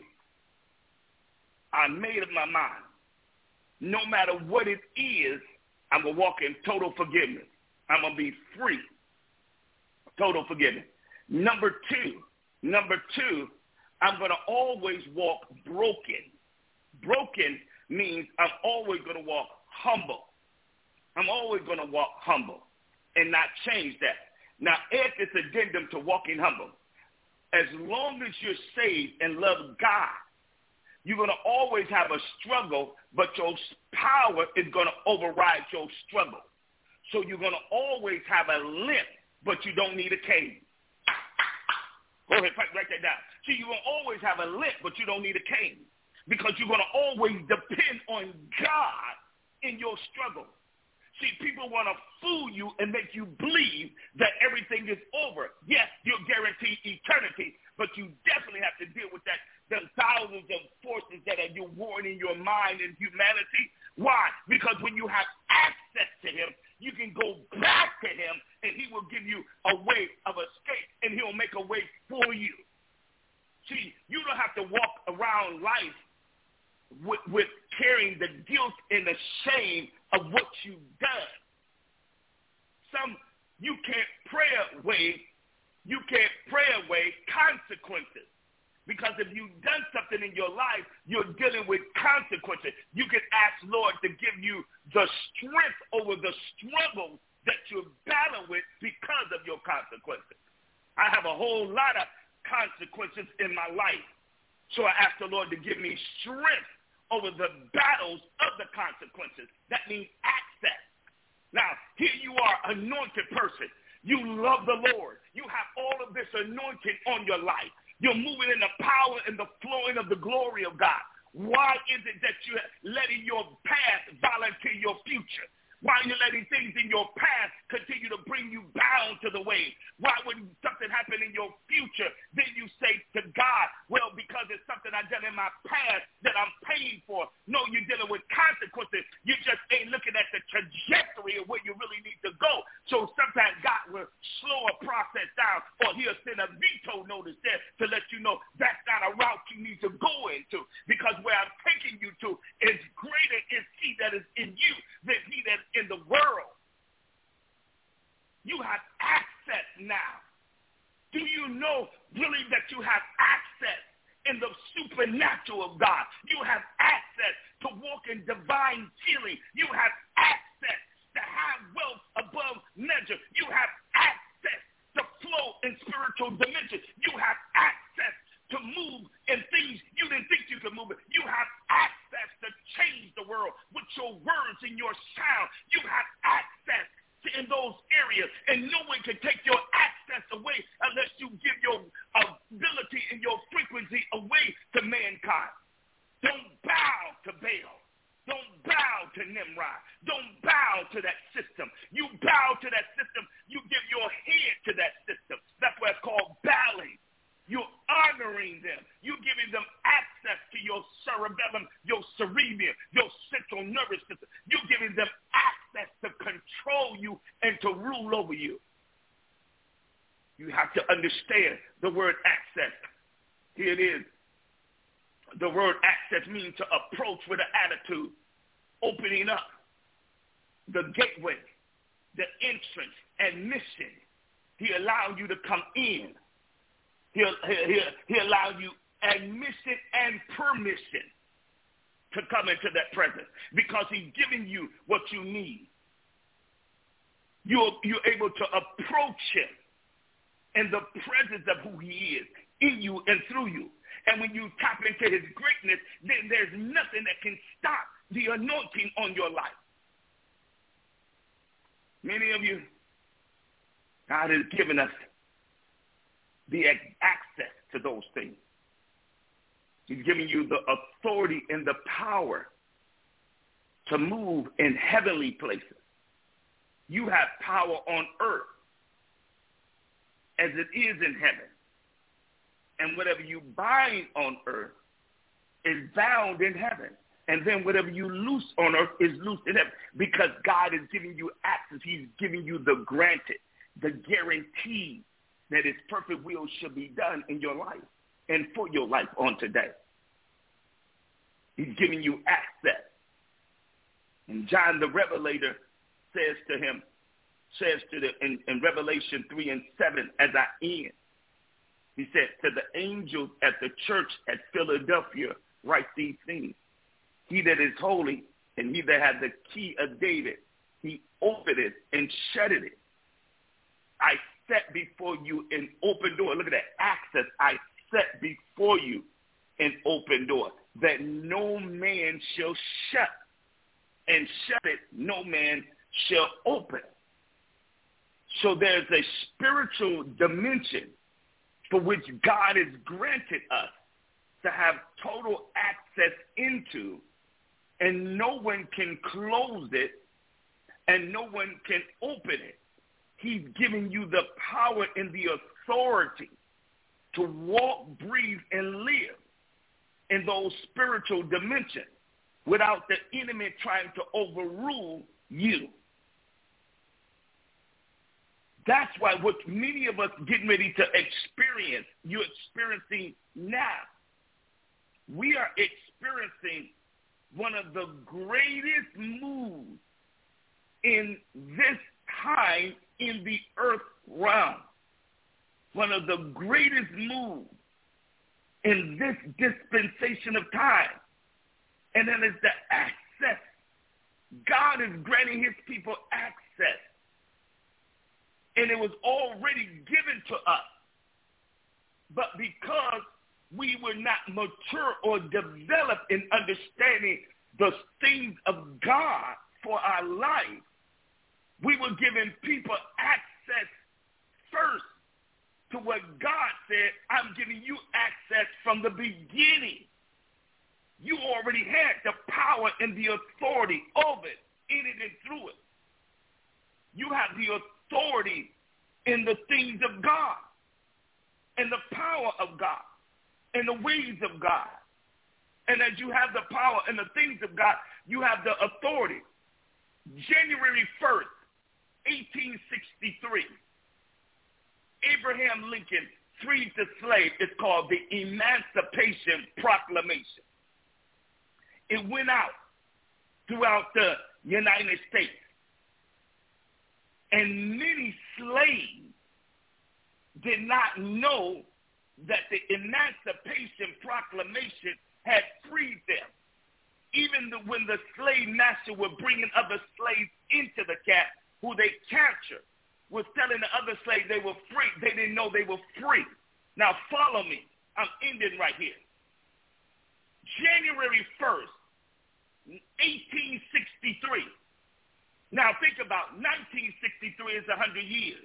I made up my mind. No matter what it is, I'm gonna walk in total forgiveness. I'm gonna be free. Total forgiveness. Number two, number two, I'm gonna always walk broken. Broken means I'm always gonna walk humble. I'm always going to walk humble and not change that. Now, add this addendum to walking humble. As long as you're saved and love God, you're going to always have a struggle, but your power is going to override your struggle. So you're going to always have a limp, but you don't need a cane. Go ahead, write that down. See, you're going to always have a limp, but you don't need a cane, because you're going to always depend on God in your struggle. See, people want to fool you and make you believe that everything is over. Yes, you're guaranteed eternity, but you definitely have to deal with that, the thousands of forces that are you warring in your mind and humanity. Why? Because when you have access to him, you can go back to him, and he will give you a way of escape, and he'll make a way for you. See, you don't have to walk around life With, with carrying the guilt and the shame of what you've done. Some, you can't pray away, you can't pray away consequences. Because if you've done something in your life, you're dealing with consequences. You can ask Lord to give you the strength over the struggles that you're battling with because of your consequences. I have a whole lot of consequences in my life. So I ask the Lord to give me strength over the battles of the consequences. That means access. Now, here you are, anointed person. You love the Lord. You have all of this anointing on your life. You're moving in the power and the flowing of the glory of God. Why is it that you're letting your past volunteer your future? Why are you letting things in your past continue to bring you bound to the way? Why would something happen in your future? Then you say to God, well, because it's something I've done in my past that I'm paying for. No, you're dealing with consequences. You just ain't looking at the trajectory of where you really need to go. So sometimes God will slow a process down, or he'll send a veto notice there to let you know that's not a route you need to go into, because where I'm taking you to is greater is he that is in you than he that is in the world. You have access now. Do you know really that you have access in the supernatural of God? You have access to walk in divine healing. You have access to have wealth above measure. You have access to flow in spiritual dimensions. You have access to move in things you didn't think you could move in. You have access to change the world with your words and your sound. You have access to in those areas, and no one can take your access away unless you give your ability and your frequency away to mankind. Don't bow to Baal. Don't bow to Nimrod. Don't bow to that system. You bow to that system. You give your head to that system. That's why it's called bowing. You're honoring them. You're giving them access to your cerebellum, your cerebrum, your central nervous system. You're giving them access to control you and to rule over you. You have to understand the word access. Here it is. The word access means to approach with an attitude, opening up the gateway, the entrance, admission. He allowed you to come in. He'll, he'll, he'll allow you admission and permission to come into that presence because he's giving you what you need. You're, you're able to approach him in the presence of who he is, in you and through you. And when you tap into his greatness, then there's nothing that can stop the anointing on your life. Many of you, God has given us the access to those things. He's giving you the authority and the power to move in heavenly places. You have power on earth as it is in heaven. And whatever you bind on earth is bound in heaven. And then whatever you loose on earth is loosed in heaven. Because God is giving you access. He's giving you the granted, the guarantee that his perfect will should be done in your life and for your life on today. He's giving you access. And John the Revelator says to him, says to the in, in Revelation three and seven, as I end, he said, to the angels at the church at Philadelphia, write these things. He that is holy and he that has the key of David, he opened it and shut it. I set before you an open door. Look at that access. I set before you an open door that no man shall shut, and shut it no man shall open. So there's a spiritual dimension for which God has granted us to have total access into, and no one can close it, and no one can open it. He's giving you the power and the authority to walk, breathe, and live in those spiritual dimensions without the enemy trying to overrule you. That's why what many of us getting ready to experience, you're experiencing now. We are experiencing one of the greatest moves in this time in the earth realm. One of the greatest moves in this dispensation of time. And then it's the access. God is granting his people access. And it was already given to us. But because we were not mature or developed in understanding the things of God for our life, we were giving people access first to what God said, I'm giving you access from the beginning. You already had the power and the authority of it, in it and through it. You have the authority in the things of God, and the power of God, and the ways of God. And as you have the power and the things of God, you have the authority. January first, eighteen sixty-three, Abraham Lincoln freed the slave. It's called the Emancipation Proclamation. It went out throughout the United States. And many slaves did not know that the Emancipation Proclamation had freed them. even the, when the slave master were bringing other slaves into the camp, who they captured, was telling the other slaves they were free. They didn't know they were free. Now follow me. I'm ending right here. January first, eighteen sixty-three. Now think about nineteen sixty-three is one hundred years.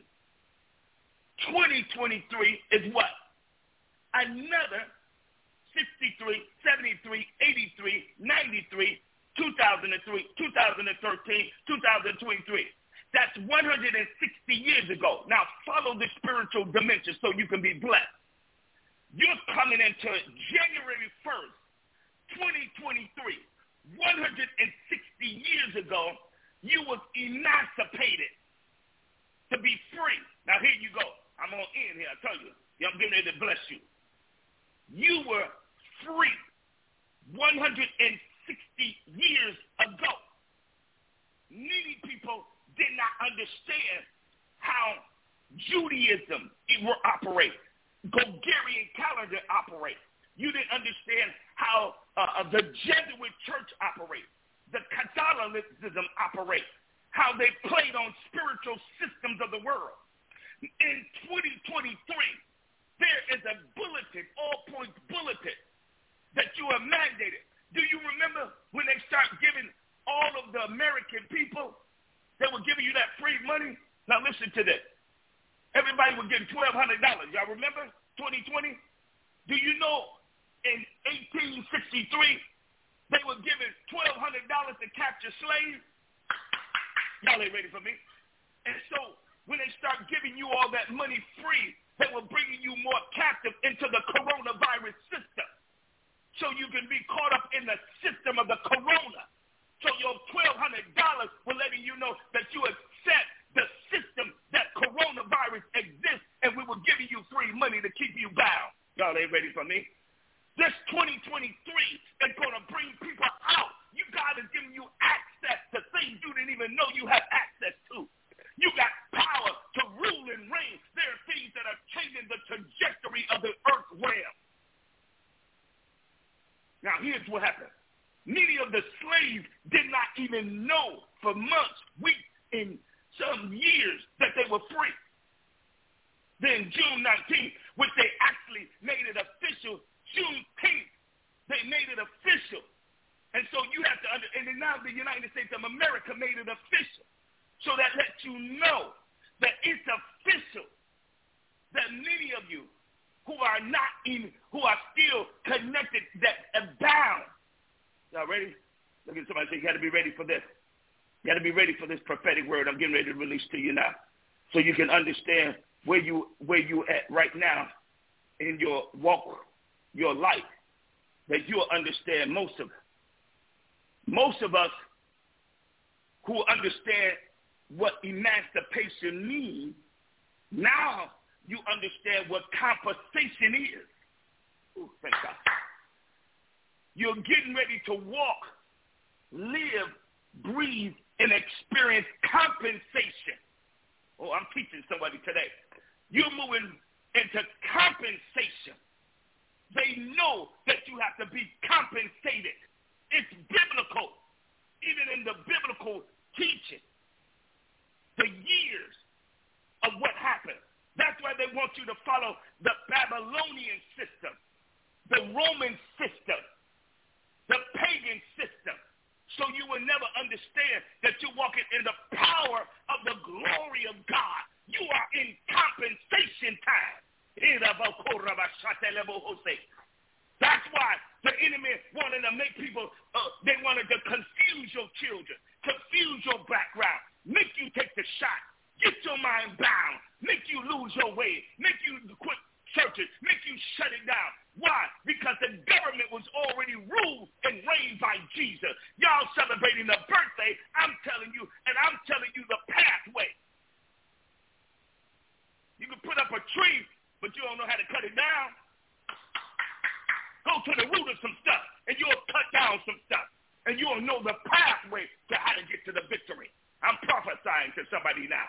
twenty twenty-three is what? Another sixty-three, seventy-three, eighty-three, ninety-three, two thousand three, two thousand thirteen, two thousand twenty-three. That's one hundred sixty years ago. Now follow the spiritual dimension so you can be blessed. You're coming into January first, twenty twenty-three. one hundred sixty years ago, you was emancipated to be free. Now here you go. I'm on in here. I tell you. I'm getting ready to bless you. You were free one hundred sixty years ago. Many people did not understand how Judaism will operate, Gregorian calendar operates. You didn't understand how uh, the Jesuit church operates, the Catholicism operates, how they played on spiritual systems of the world. In twenty twenty-three, there is a bulletin, all points bulletin, that you are mandated. Do you remember when they start giving all of the American people, they were giving you that free money? Now listen to this. Everybody was getting twelve hundred dollars. Y'all remember twenty twenty? Do you know in eighteen sixty-three, they were giving twelve hundred dollars to capture slaves? Y'all ain't ready for me. And so when they start giving you all that money free, they were bringing you more captive into the coronavirus system. So you can be caught up in the system of the corona. So your twelve hundred dollars were letting you know that you accept the system that coronavirus exists, and we were giving you free money to keep you bound. Y'all ain't ready for me. This twenty twenty-three is going to bring people out. You God is giving you access to things you didn't even know you have access to. You got power to rule and reign. There are things that are changing the trajectory of the earth realm. Now here's what happened. Many of the slaves did not even know for months, weeks, and some years that they were free. Then June nineteenth, which they actually made it official, Juneteenth, they made it official. And so you have to, under, and then now the United States of America made it official. So that lets you know that it's official that many of you who are not in, who are still connected, that are bound. Y'all ready? Look at somebody say, you got to be ready for this. You got to be ready for this prophetic word I'm getting ready to release to you now, so you can understand where you where you at right now in your walk, your life, that you'll understand most of it. Most of us who understand what emancipation means, now you understand what compensation is. Ooh, thank God. You're getting ready to walk, live, breathe, and experience compensation. Oh, I'm teaching somebody today. You're moving into compensation. They know that you have to be compensated. It's biblical, even in the biblical teaching. The years of what happened. That's why they want you to follow the Babylonian system, the Roman system, the pagan system, so you will never understand that you're walking in the power of the glory of God. You are in compensation time. That's why the enemy wanted to make people, uh, they wanted to confuse your children, confuse your background, make you take the shot, get your mind bound, make you lose your way, make you quit churches, make you shut it down. Why? Because the government was already ruled and reigned by Jesus. Y'all celebrating the birthday, I'm telling you, and I'm telling you the pathway. You can put up a tree, but you don't know how to cut it down. Go to the root of some stuff, and you'll cut down some stuff, and you'll know the pathway to how to get to the victory. I'm prophesying to somebody now.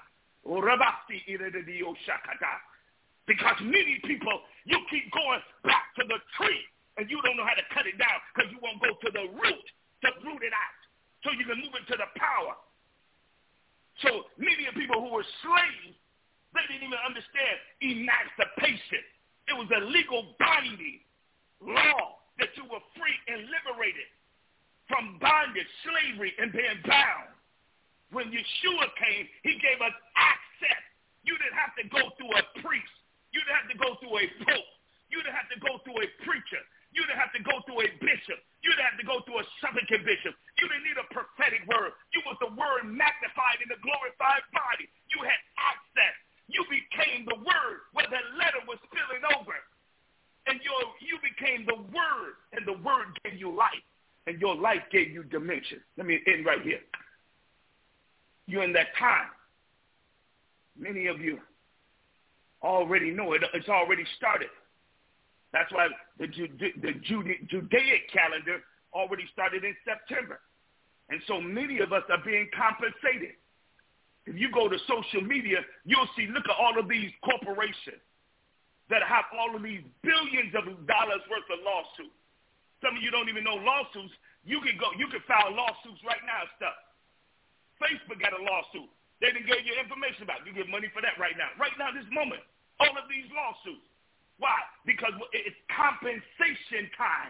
Because many people, you keep going back to the tree, and you don't know how to cut it down because you won't go to the root to root it out so you can move into the power. So many of people who were slaves, they didn't even understand emancipation. It was a legal binding law that you were free and liberated from bondage, slavery, and being bound. When Yeshua came, he gave us access. You didn't have to go through a priest. You didn't have to go through a pope. You didn't have to go through a preacher. You didn't have to go through a bishop. You didn't have to go through a supplicant bishop. You didn't need a prophetic word. You was the word magnified in the glorified body. You had access. You became the word where the letter was spilling over. And your, you became the word, and the word gave you life. And your life gave you dimension. Let me end right here. You're in that time. Many of you already know it. It's already started. That's why the, Jude- the Jude- Judaic calendar already started in September. And so many of us are being compensated. If you go to social media, you'll see, look at all of these corporations that have all of these billions of dollars worth of lawsuits. Some of you don't even know lawsuits. You can go, you can file lawsuits right now and stuff. Facebook got a lawsuit. They didn't give you information about it. You get money for that right now. Right now, this moment, all of these lawsuits. Why? Because it's compensation time.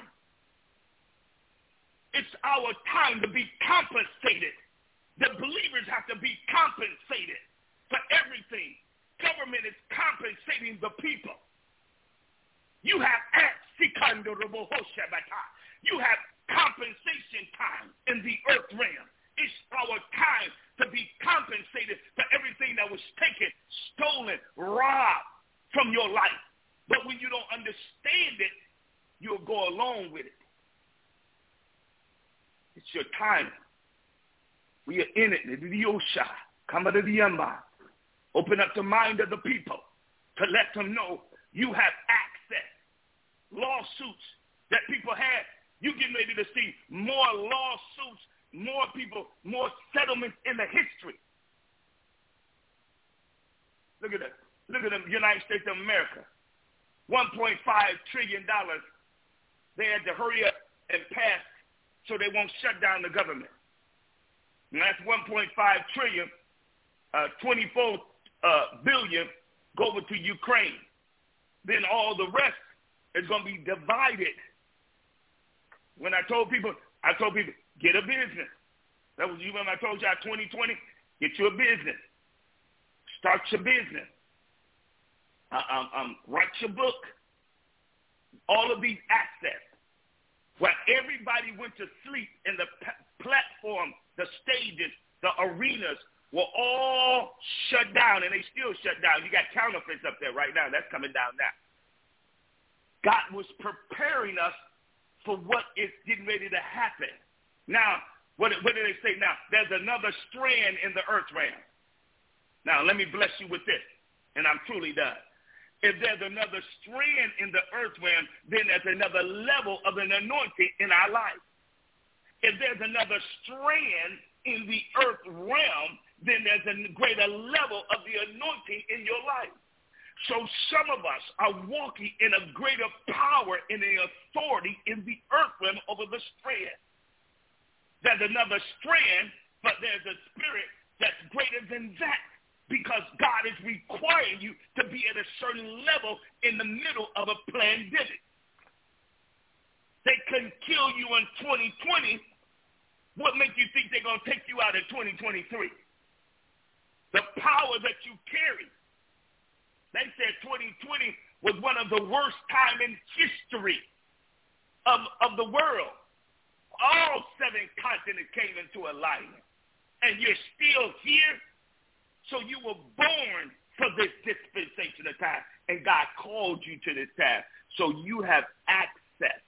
It's our time to be compensated. The believers have to be compensated for everything. Government is compensating the people. You have you have compensation time in the earth realm. It's our time to be compensated for everything that was taken, stolen, robbed from your life. But when you don't understand it, you'll go along with it. It's your time. We are in it. Open up the mind of the people to let them know you have access. Lawsuits that people had, you getting ready to see more lawsuits, more people, more settlements in the history. Look at that. Look at the United States of America. one point five trillion dollars. They had to hurry up and pass so they won't shut down the government. And that's one point five trillion dollars, uh, twenty-four uh, billion dollars go over to Ukraine. Then all the rest is going to be divided. When I told people, I told people, get a business. That was even when I told you twenty twenty, get you a business. Start your business. Uh, um, um, write your book. All of these assets. Where everybody went to sleep in the p- platform, the stages, the arenas were all shut down, and they still shut down. You got counterfeits up there right now. That's coming down now. God was preparing us for what is getting ready to happen. Now, what, what do they say now? There's another strand in the earth realm. Now, let me bless you with this, and I'm truly done. If there's another strand in the earth realm, then there's another level of an anointing in our life. If there's another strand in the earth realm, then there's a greater level of the anointing in your life. So some of us are walking in a greater power and an authority in the earth realm over the strand. There's another strand, but there's a spirit that's greater than that. Because God is requiring you to be at a certain level in the middle of a pandemic. They couldn't kill you in twenty twenty. What makes you think they're going to take you out in twenty twenty-three? The power that you carry. They said twenty twenty was one of the worst time in history of, of the world. All seven continents came into alignment. And you're still here. So you were born for this dispensation of time, and God called you to this time. So you have access.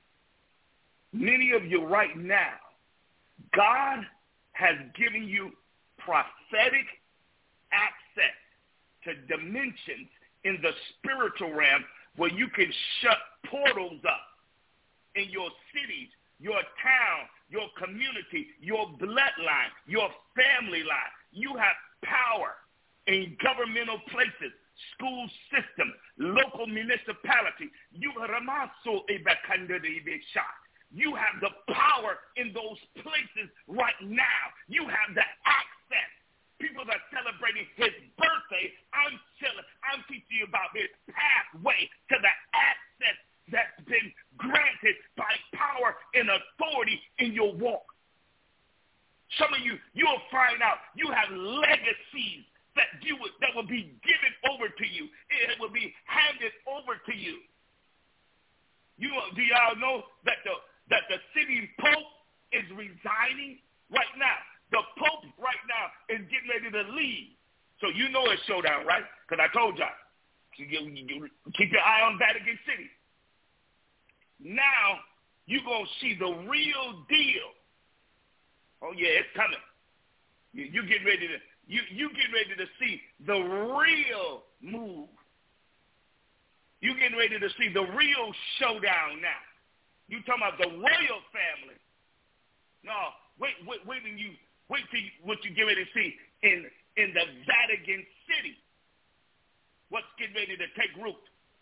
Many of you right now, God has given you prophetic access to dimensions in the spiritual realm where you can shut portals up in your cities, your town, your community, your bloodline, your family line. You have power in governmental places, school system, local municipality. You You have the power in those places right now. You have the access. People are celebrating his birthday. I'm telling, I'm teaching you about this pathway to the access that's been granted by power and authority in your walk. Some of you, you'll find out you have legacies that you would, that will be given over to you. It will be handed over to you. You do y'all know that the that the city pope is resigning right now? The pope right now is getting ready to leave. So you know it's showdown, right? Because I told y'all, you, you, you, keep your eye on Vatican City. Now you're gonna see the real deal. Oh yeah, it's coming. You, you get ready to you you get ready to see the real move. You getting ready to see the real showdown now. You talking about the royal family? No, wait, wait, wait till you wait till you, what you get ready to see in in the Vatican City. What's getting ready to take root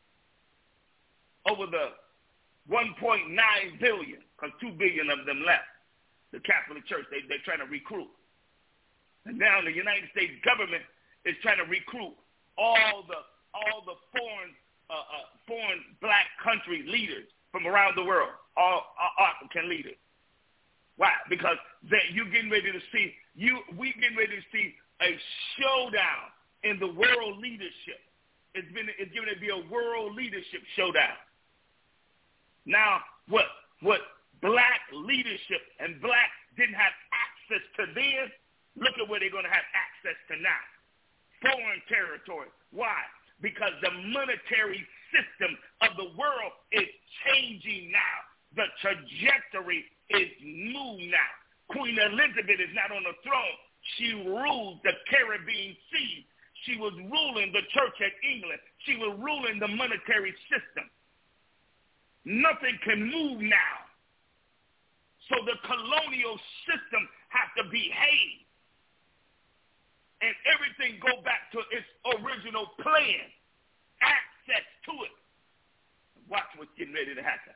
over the one point nine billion, because two billion of them left. The Catholic Church, they they're trying to recruit, and now the United States government is trying to recruit all the all the foreign uh, uh, foreign black country leaders from around the world, all, all African leaders. Why? Because that you getting ready to see you. We getting ready to see a showdown in the world leadership. It's been it's going to be a world leadership showdown. Now, what what black leadership and blacks didn't have access to then, look at where they're going to have access to now. Foreign territory. Why? Because the monetary system of the world is changing now. The trajectory is new now. Queen Elizabeth is not on the throne. She rules the Caribbean Sea. She was ruling the Church of England. She was ruling the monetary system. Nothing can move now. So the colonial system has to behave. And everything go back to its original plan. Access to it. Watch what's getting ready to happen.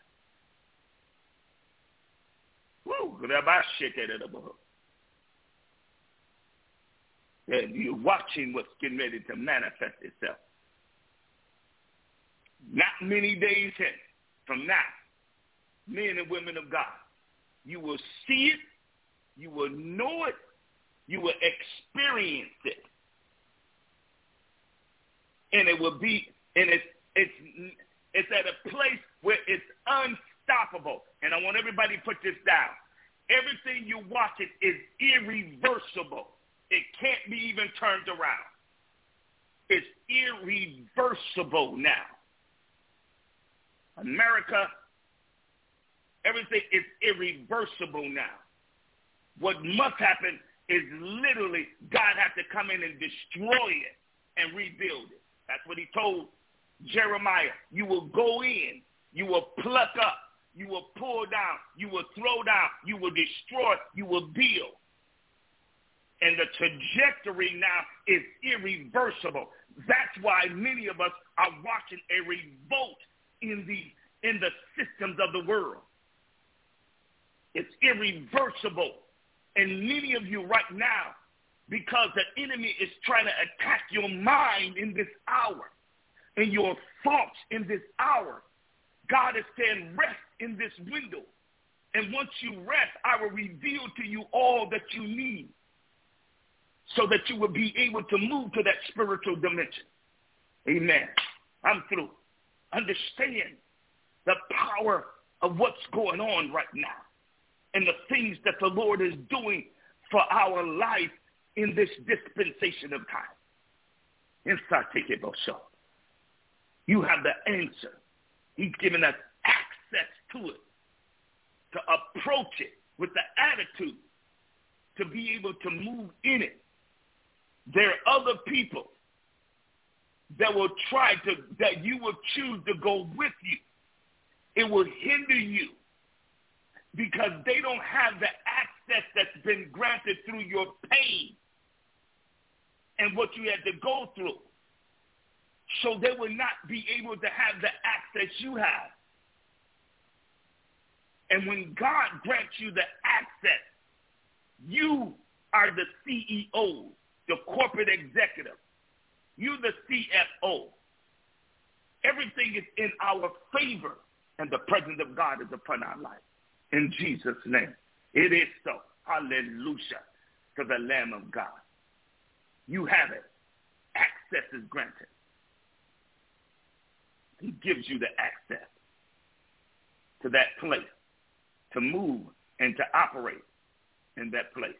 Woo, that shit that in the book. And you're watching what's getting ready to manifest itself. Not many days hence from now, men and women of God, you will see it, you will know it, you will experience it. And it will be, and it's, it's, it's at a place where it's unstoppable. And I want everybody to put this down. Everything you watch it is irreversible. It can't be even turned around. It's irreversible now. America, everything is irreversible now. What must happen is literally God has to come in and destroy it and rebuild it. That's what he told Jeremiah. You will go in, you will pluck up, you will pull down, you will throw down, you will destroy, you will build. And the trajectory now is irreversible. That's why many of us are watching a revolt in the in the systems of the world. It's irreversible. And many of you right now, because the enemy is trying to attack your mind in this hour, and your thoughts in this hour, God is saying, rest in this window. And once you rest, I will reveal to you all that you need so that you will be able to move to that spiritual dimension. Amen. I'm through. Understand the power of what's going on right now and the things that the Lord is doing for our life in this dispensation of time. Inside, take it, Bosho. You have the answer. He's given us access to it, to approach it with the attitude, to be able to move in it. There are other people that will try to, that you will choose to go with you. It will hinder you because they don't have the access that's been granted through your pain and what you had to go through. So they will not be able to have the access you have. And when God grants you the access, you are the C E O, the corporate executive. You're the C F O. Everything is in our favor, and the presence of God is upon our life. In Jesus' name, it is so. Hallelujah to the Lamb of God. You have it. Access is granted. He gives you the access to that place, to move and to operate in that place,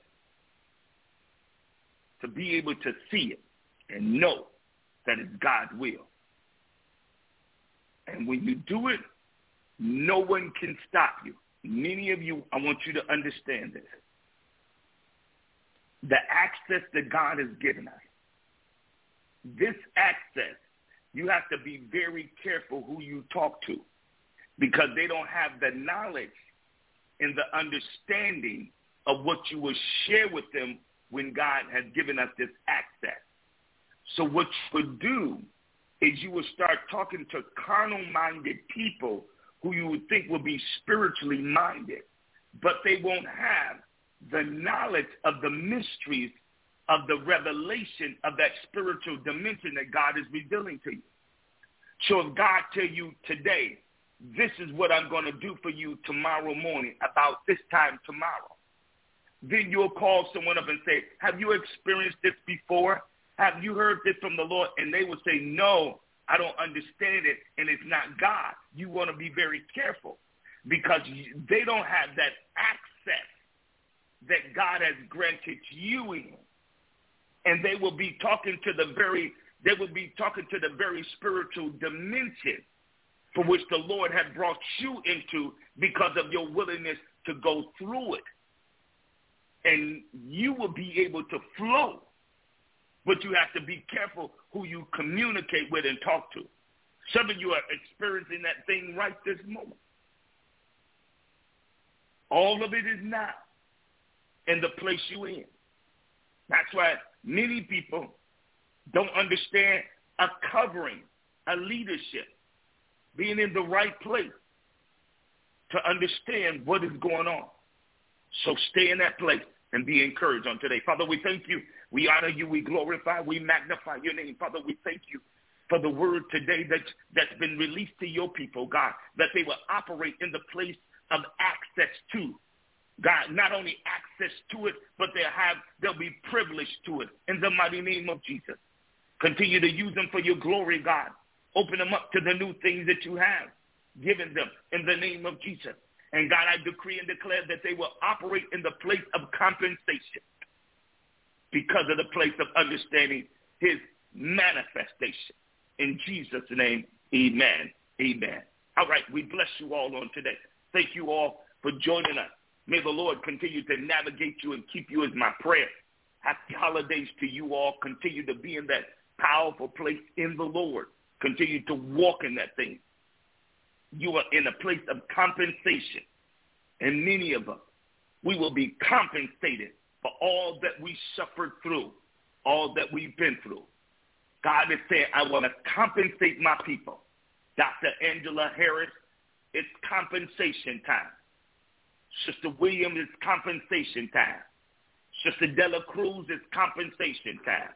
to be able to see it and know that it's God's will. And when you do it, no one can stop you. Many of you, I want you to understand this. The access that God has given us, this access, you have to be very careful who you talk to, because they don't have the knowledge and the understanding of what you will share with them when God has given us this access. So what you would do is you will start talking to carnal-minded people who you would think will be spiritually minded, but they won't have the knowledge of the mysteries of the revelation of that spiritual dimension that God is revealing to you. So if God tell you today, this is what I'm going to do for you tomorrow morning, about this time tomorrow, then you'll call someone up and say, have you experienced this before? Have you heard this from the Lord? And they will say, no, I don't understand it, and it's not God. You want to be very careful, because they don't have that access that God has granted you in. And they will be talking to the very, they will be talking to the very spiritual dimension for which the Lord had brought you into because of your willingness to go through it. And you will be able to flow, but you have to be careful who you communicate with and talk to. Some of you are experiencing that thing right this moment. All of it is now in the place you're in. That's why many people don't understand a covering, a leadership, being in the right place to understand what is going on. So stay in that place and be encouraged on today. Father, we thank you. We honor you. We glorify. We magnify your name. Father, we thank you for the word today that, that's been released to your people, God, that they will operate in the place of access to. God, not only access to it, but they'll have, they'll be privileged to it. In the mighty name of Jesus. Continue to use them for your glory, God. Open them up to the new things that you have given them in the name of Jesus. And God, I decree and declare that they will operate in the place of compensation because of the place of understanding his manifestation. In Jesus' name, amen, amen. All right, we bless you all on today. Thank you all for joining us. May the Lord continue to navigate you and keep you as my prayer. Happy holidays to you all. Continue to be in that powerful place in the Lord. Continue to walk in that thing. You are in a place of compensation. And many of us, we will be compensated for all that we suffered through, all that we've been through. God is saying, I want to compensate my people. Doctor Angela Harris, it's compensation time. Sister Williams, it's compensation time. Sister Dela Cruz, it's compensation time.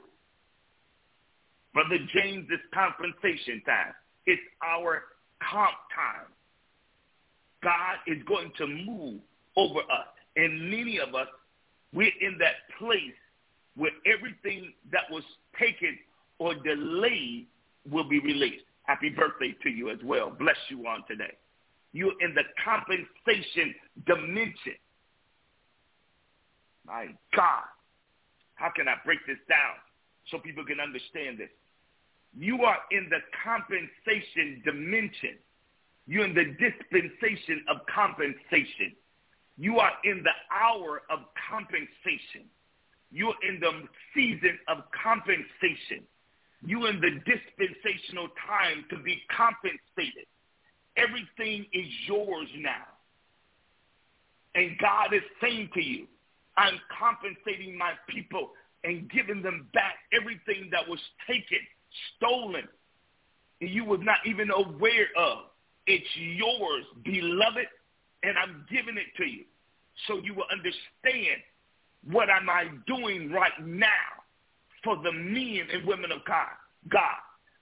Brother James, it's compensation time. It's our comp time. God is going to move over us. And many of us, we're in that place where everything that was taken or delayed will be released. Happy birthday to you as well. Bless you on today. You're in the compensation dimension. My God, how can I break this down so people can understand this? You are in the compensation dimension. You're in the dispensation of compensation. You are in the hour of compensation. You're in the season of compensation. You're in the dispensational time to be compensated. Everything is yours now. And God is saying to you, I'm compensating my people and giving them back everything that was taken, stolen, and you was not even aware of. It's yours, beloved. And I'm giving it to you so you will understand what am I doing right now for the men and women of God. God,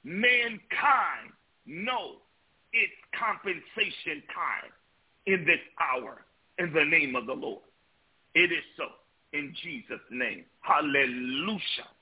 mankind know it's compensation time in this hour in the name of the Lord. It is so in Jesus' name. Hallelujah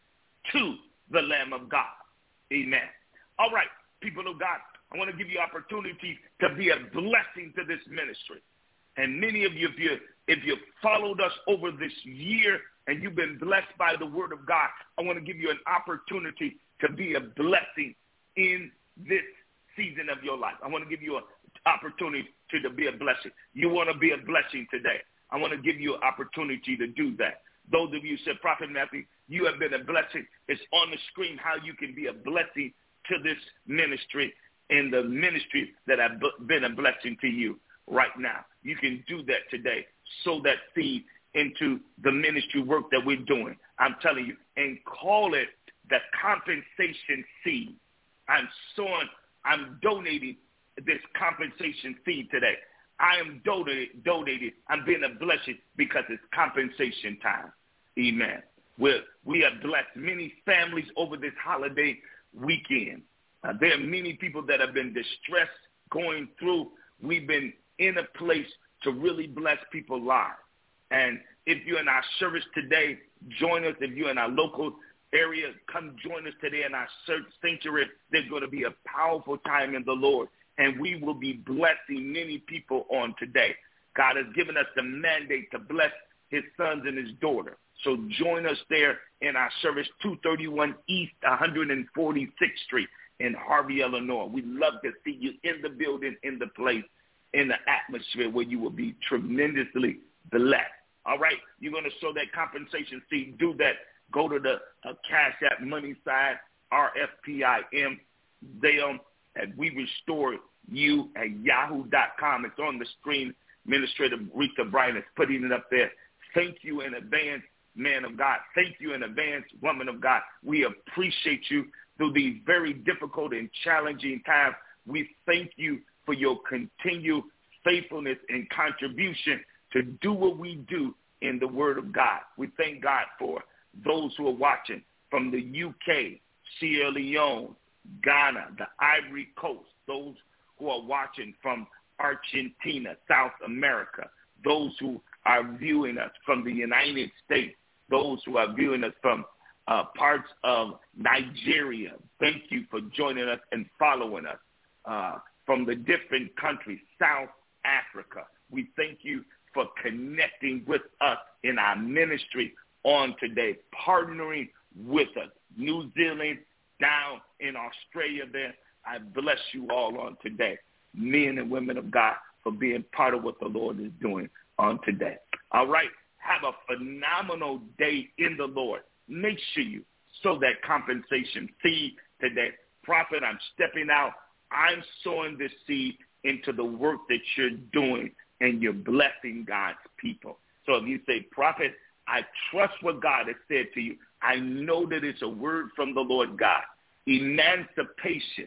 to the Lamb of God. Amen. All right, people of God, I want to give you opportunity to be a blessing to this ministry. And many of you, if you if you followed us over this year and you've been blessed by the word of God, I want to give you an opportunity to be a blessing in this season of your life. I want to give you an opportunity to, to be a blessing. You want to be a blessing today. I want to give you an opportunity to do that. Those of you said, Prophet Matthew, you have been a blessing. It's on the screen how you can be a blessing to this ministry and the ministry that have been a blessing to you right now. You can do that today. Sow that seed into the ministry work that we're doing. I'm telling you, and call it the compensation seed. I'm sowing, I'm donating this compensation seed today. I am donated, donated. I'm being a blessing because it's compensation time. Amen. We're, we have blessed many families over this holiday weekend. Uh, there are many people that have been distressed going through. We've been in a place to really bless people's lives. And if you're in our service today, join us. If you're in our local area, come join us today in our sanctuary. There's going to be a powerful time in the Lord, and we will be blessing many people on today. God has given us the mandate to bless his sons and his daughter. So join us there in our service, two thirty-one East one forty-sixth Street in Harvey, Illinois. We'd love to see you in the building, in the place, in the atmosphere where you will be tremendously blessed. All right? You're going to sow that compensation seed. Do that. Go to the uh, Cash App money side, R F P I M, Zelle, and we restore you at yahoo dot com. It's on the screen. Administrator Rita Bryan is putting it up there. Thank you in advance, man of God. Thank you in advance, woman of God. We appreciate you through these very difficult and challenging times. We thank you for your continued faithfulness and contribution to do what we do in the Word of God. We thank God for those who are watching from the U K, Sierra Leone, Ghana, the Ivory Coast, those who are watching from Argentina, South America, those who are viewing us from the United States, those who are viewing us from uh, parts of Nigeria. Thank you for joining us and following us uh, from the different countries, South Africa. We thank you for connecting with us in our ministry on today, partnering with us. New Zealand, down in Australia there, I bless you all on today, men and women of God, for being part of what the Lord is doing on today. All right, have a phenomenal day in the Lord. Make sure you sow that compensation seed today. Prophet, I'm stepping out. I'm sowing this seed into the work that you're doing, and you're blessing God's people. So if you say, Prophet, I trust what God has said to you. I know that it's a word from the Lord God. Emancipation,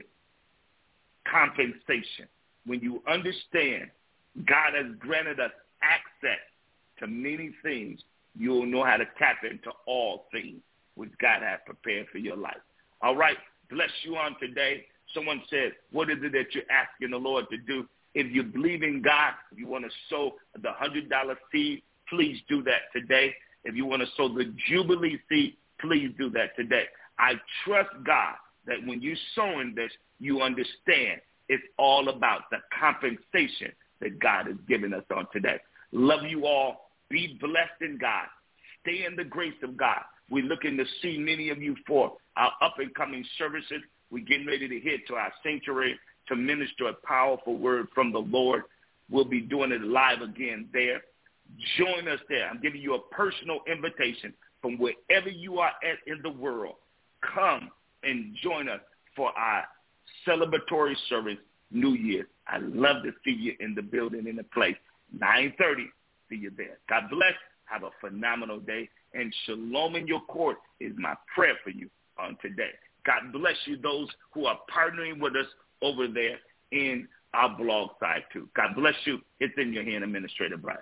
compensation. When you understand God has granted us access to many things, you'll know how to tap into all things which God has prepared for your life. All right, bless you on today. Someone said, what is it that you're asking the Lord to do? If you believe in God, if you want to sow the one hundred dollar seed, please do that today. If you want to sow the Jubilee seed, please do that today. I trust God that when you're sowing this, you understand it's all about the compensation that God has given us on today. Love you all. Be blessed in God. Stay in the grace of God. We're looking to see many of you for our up-and-coming services. We're getting ready to head to our sanctuary to minister a powerful word from the Lord. We'll be doing it live again there. Join us there. I'm giving you a personal invitation from wherever you are at in the world. Come and join us for our celebratory service, New Year's. I love to see you in the building, in the place. nine thirty, see you there. God bless. Have a phenomenal day. And shalom in your court is my prayer for you on today. God bless you, those who are partnering with us over there in our blog site too. God bless you. It's in your hand, Administrator Brian.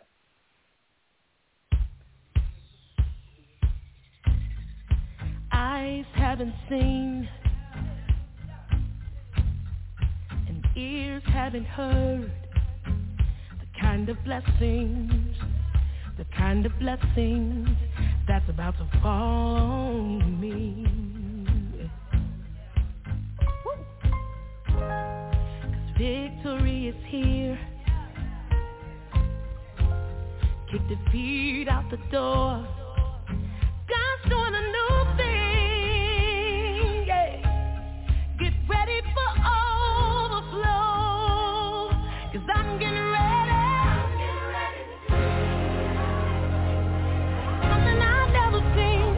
Eyes haven't seen, and ears haven't heard the kind of blessings, the kind of blessings that's about to fall on me. 'Cause victory is here. Kick defeat out the door. God's doing a new thing, yeah. Get ready for overflow, 'cause I'm getting ready. I'm getting ready to see something I've never seen.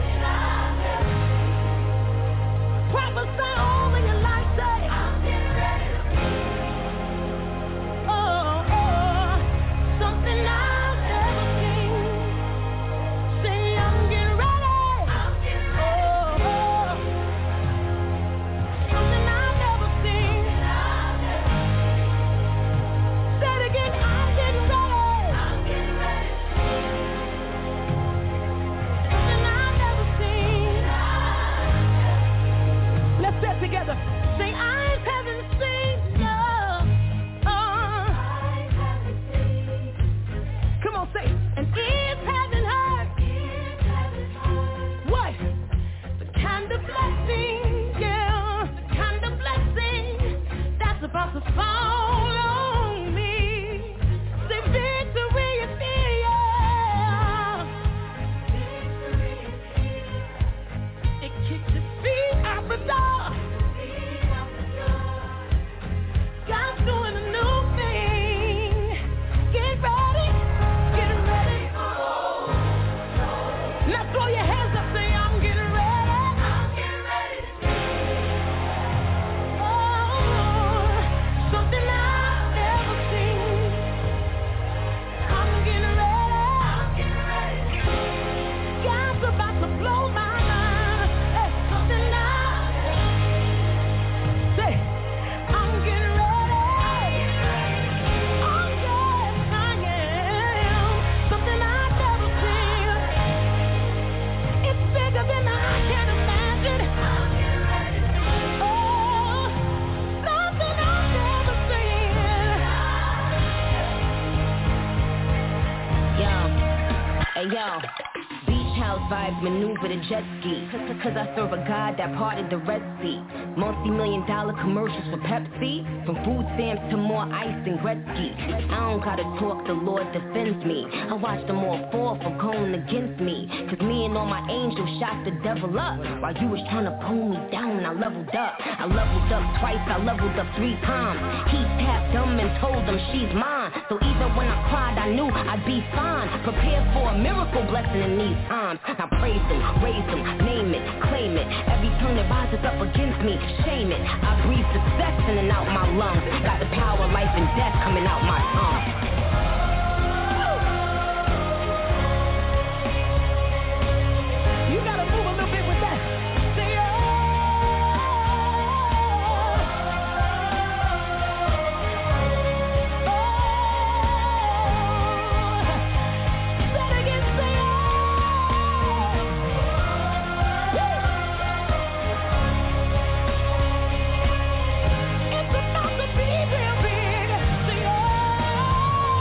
Prophesy over your life, say, I'm getting ready to see. Oh, oh, something I've never seen. Say, I'm getting ready. Together, say, eyes haven't seen, no. Uh, eyes haven't seen. Come on, say, and ears haven't heard. Ears haven't heard. What? The kind of blessing, yeah, the kind of blessing that's about to fall on me. Say, victory is here. Victory is here. It kicks its feet out the door. Yo, beach house vibes maneuver the jet ski. Cause, cause I serve a God that parted the Red Sea. Multi-million dollar commercials for Pepsi. From food stamps to more ice than Gretzky. I don't gotta talk, the Lord defends me. I watch them all fall for going against me. Cause me and all my angels shot the devil up. While you was trying to pull me down, I leveled up. I leveled up twice, I leveled up three times. He tapped them and told them she's mine. So even when I cried, I knew I'd be fine. Prepared for a miracle blessing in these times. Now praise him, raise him, name it, claim it. Every turn that rises up against me, shame it. I breathe success in and out my lungs. Got the power of life and death coming out my tongue. It's about to be real big. See, oh.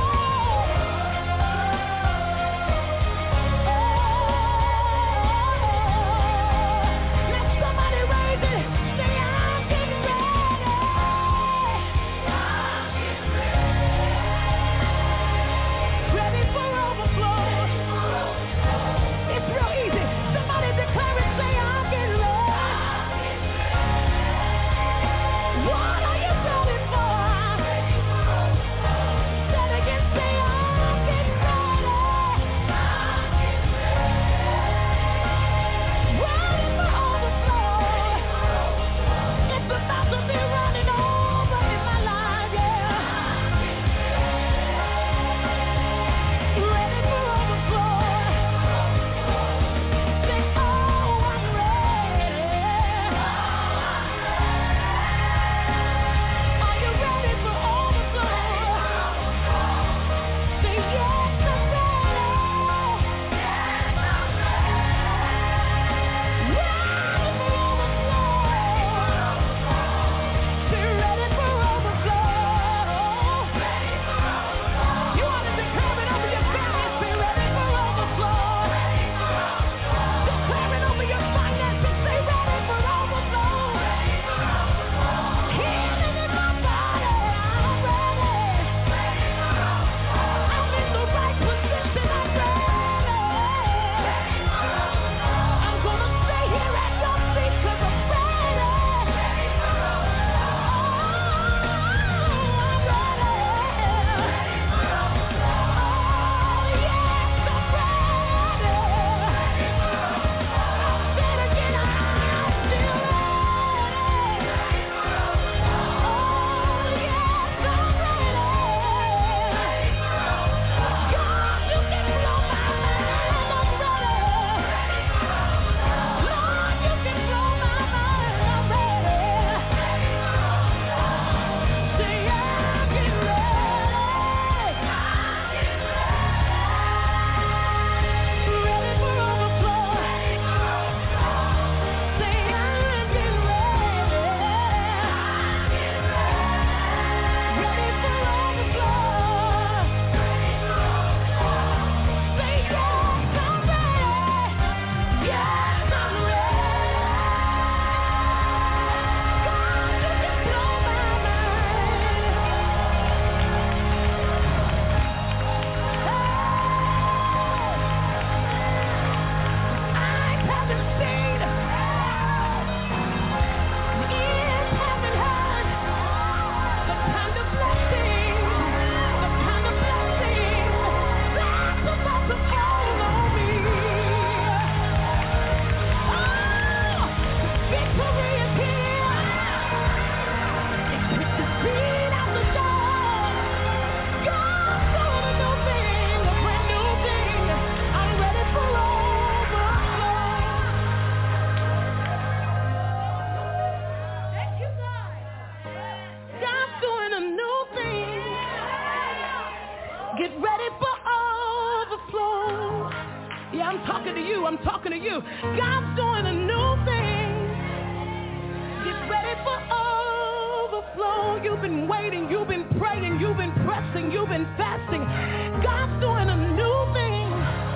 talking to you. God's doing a new thing. Get ready for overflow. You've been waiting, you've been praying, you've been pressing, you've been fasting. God's doing a new thing.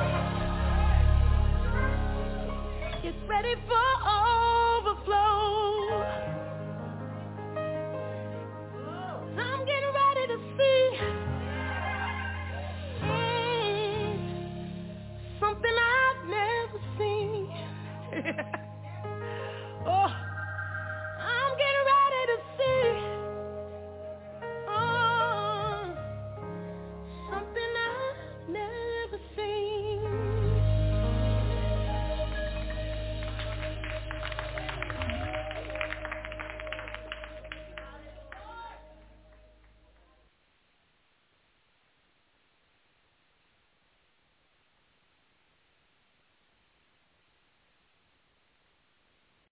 Get ready for overflow. I'm getting ready to see mm, something I've never seen.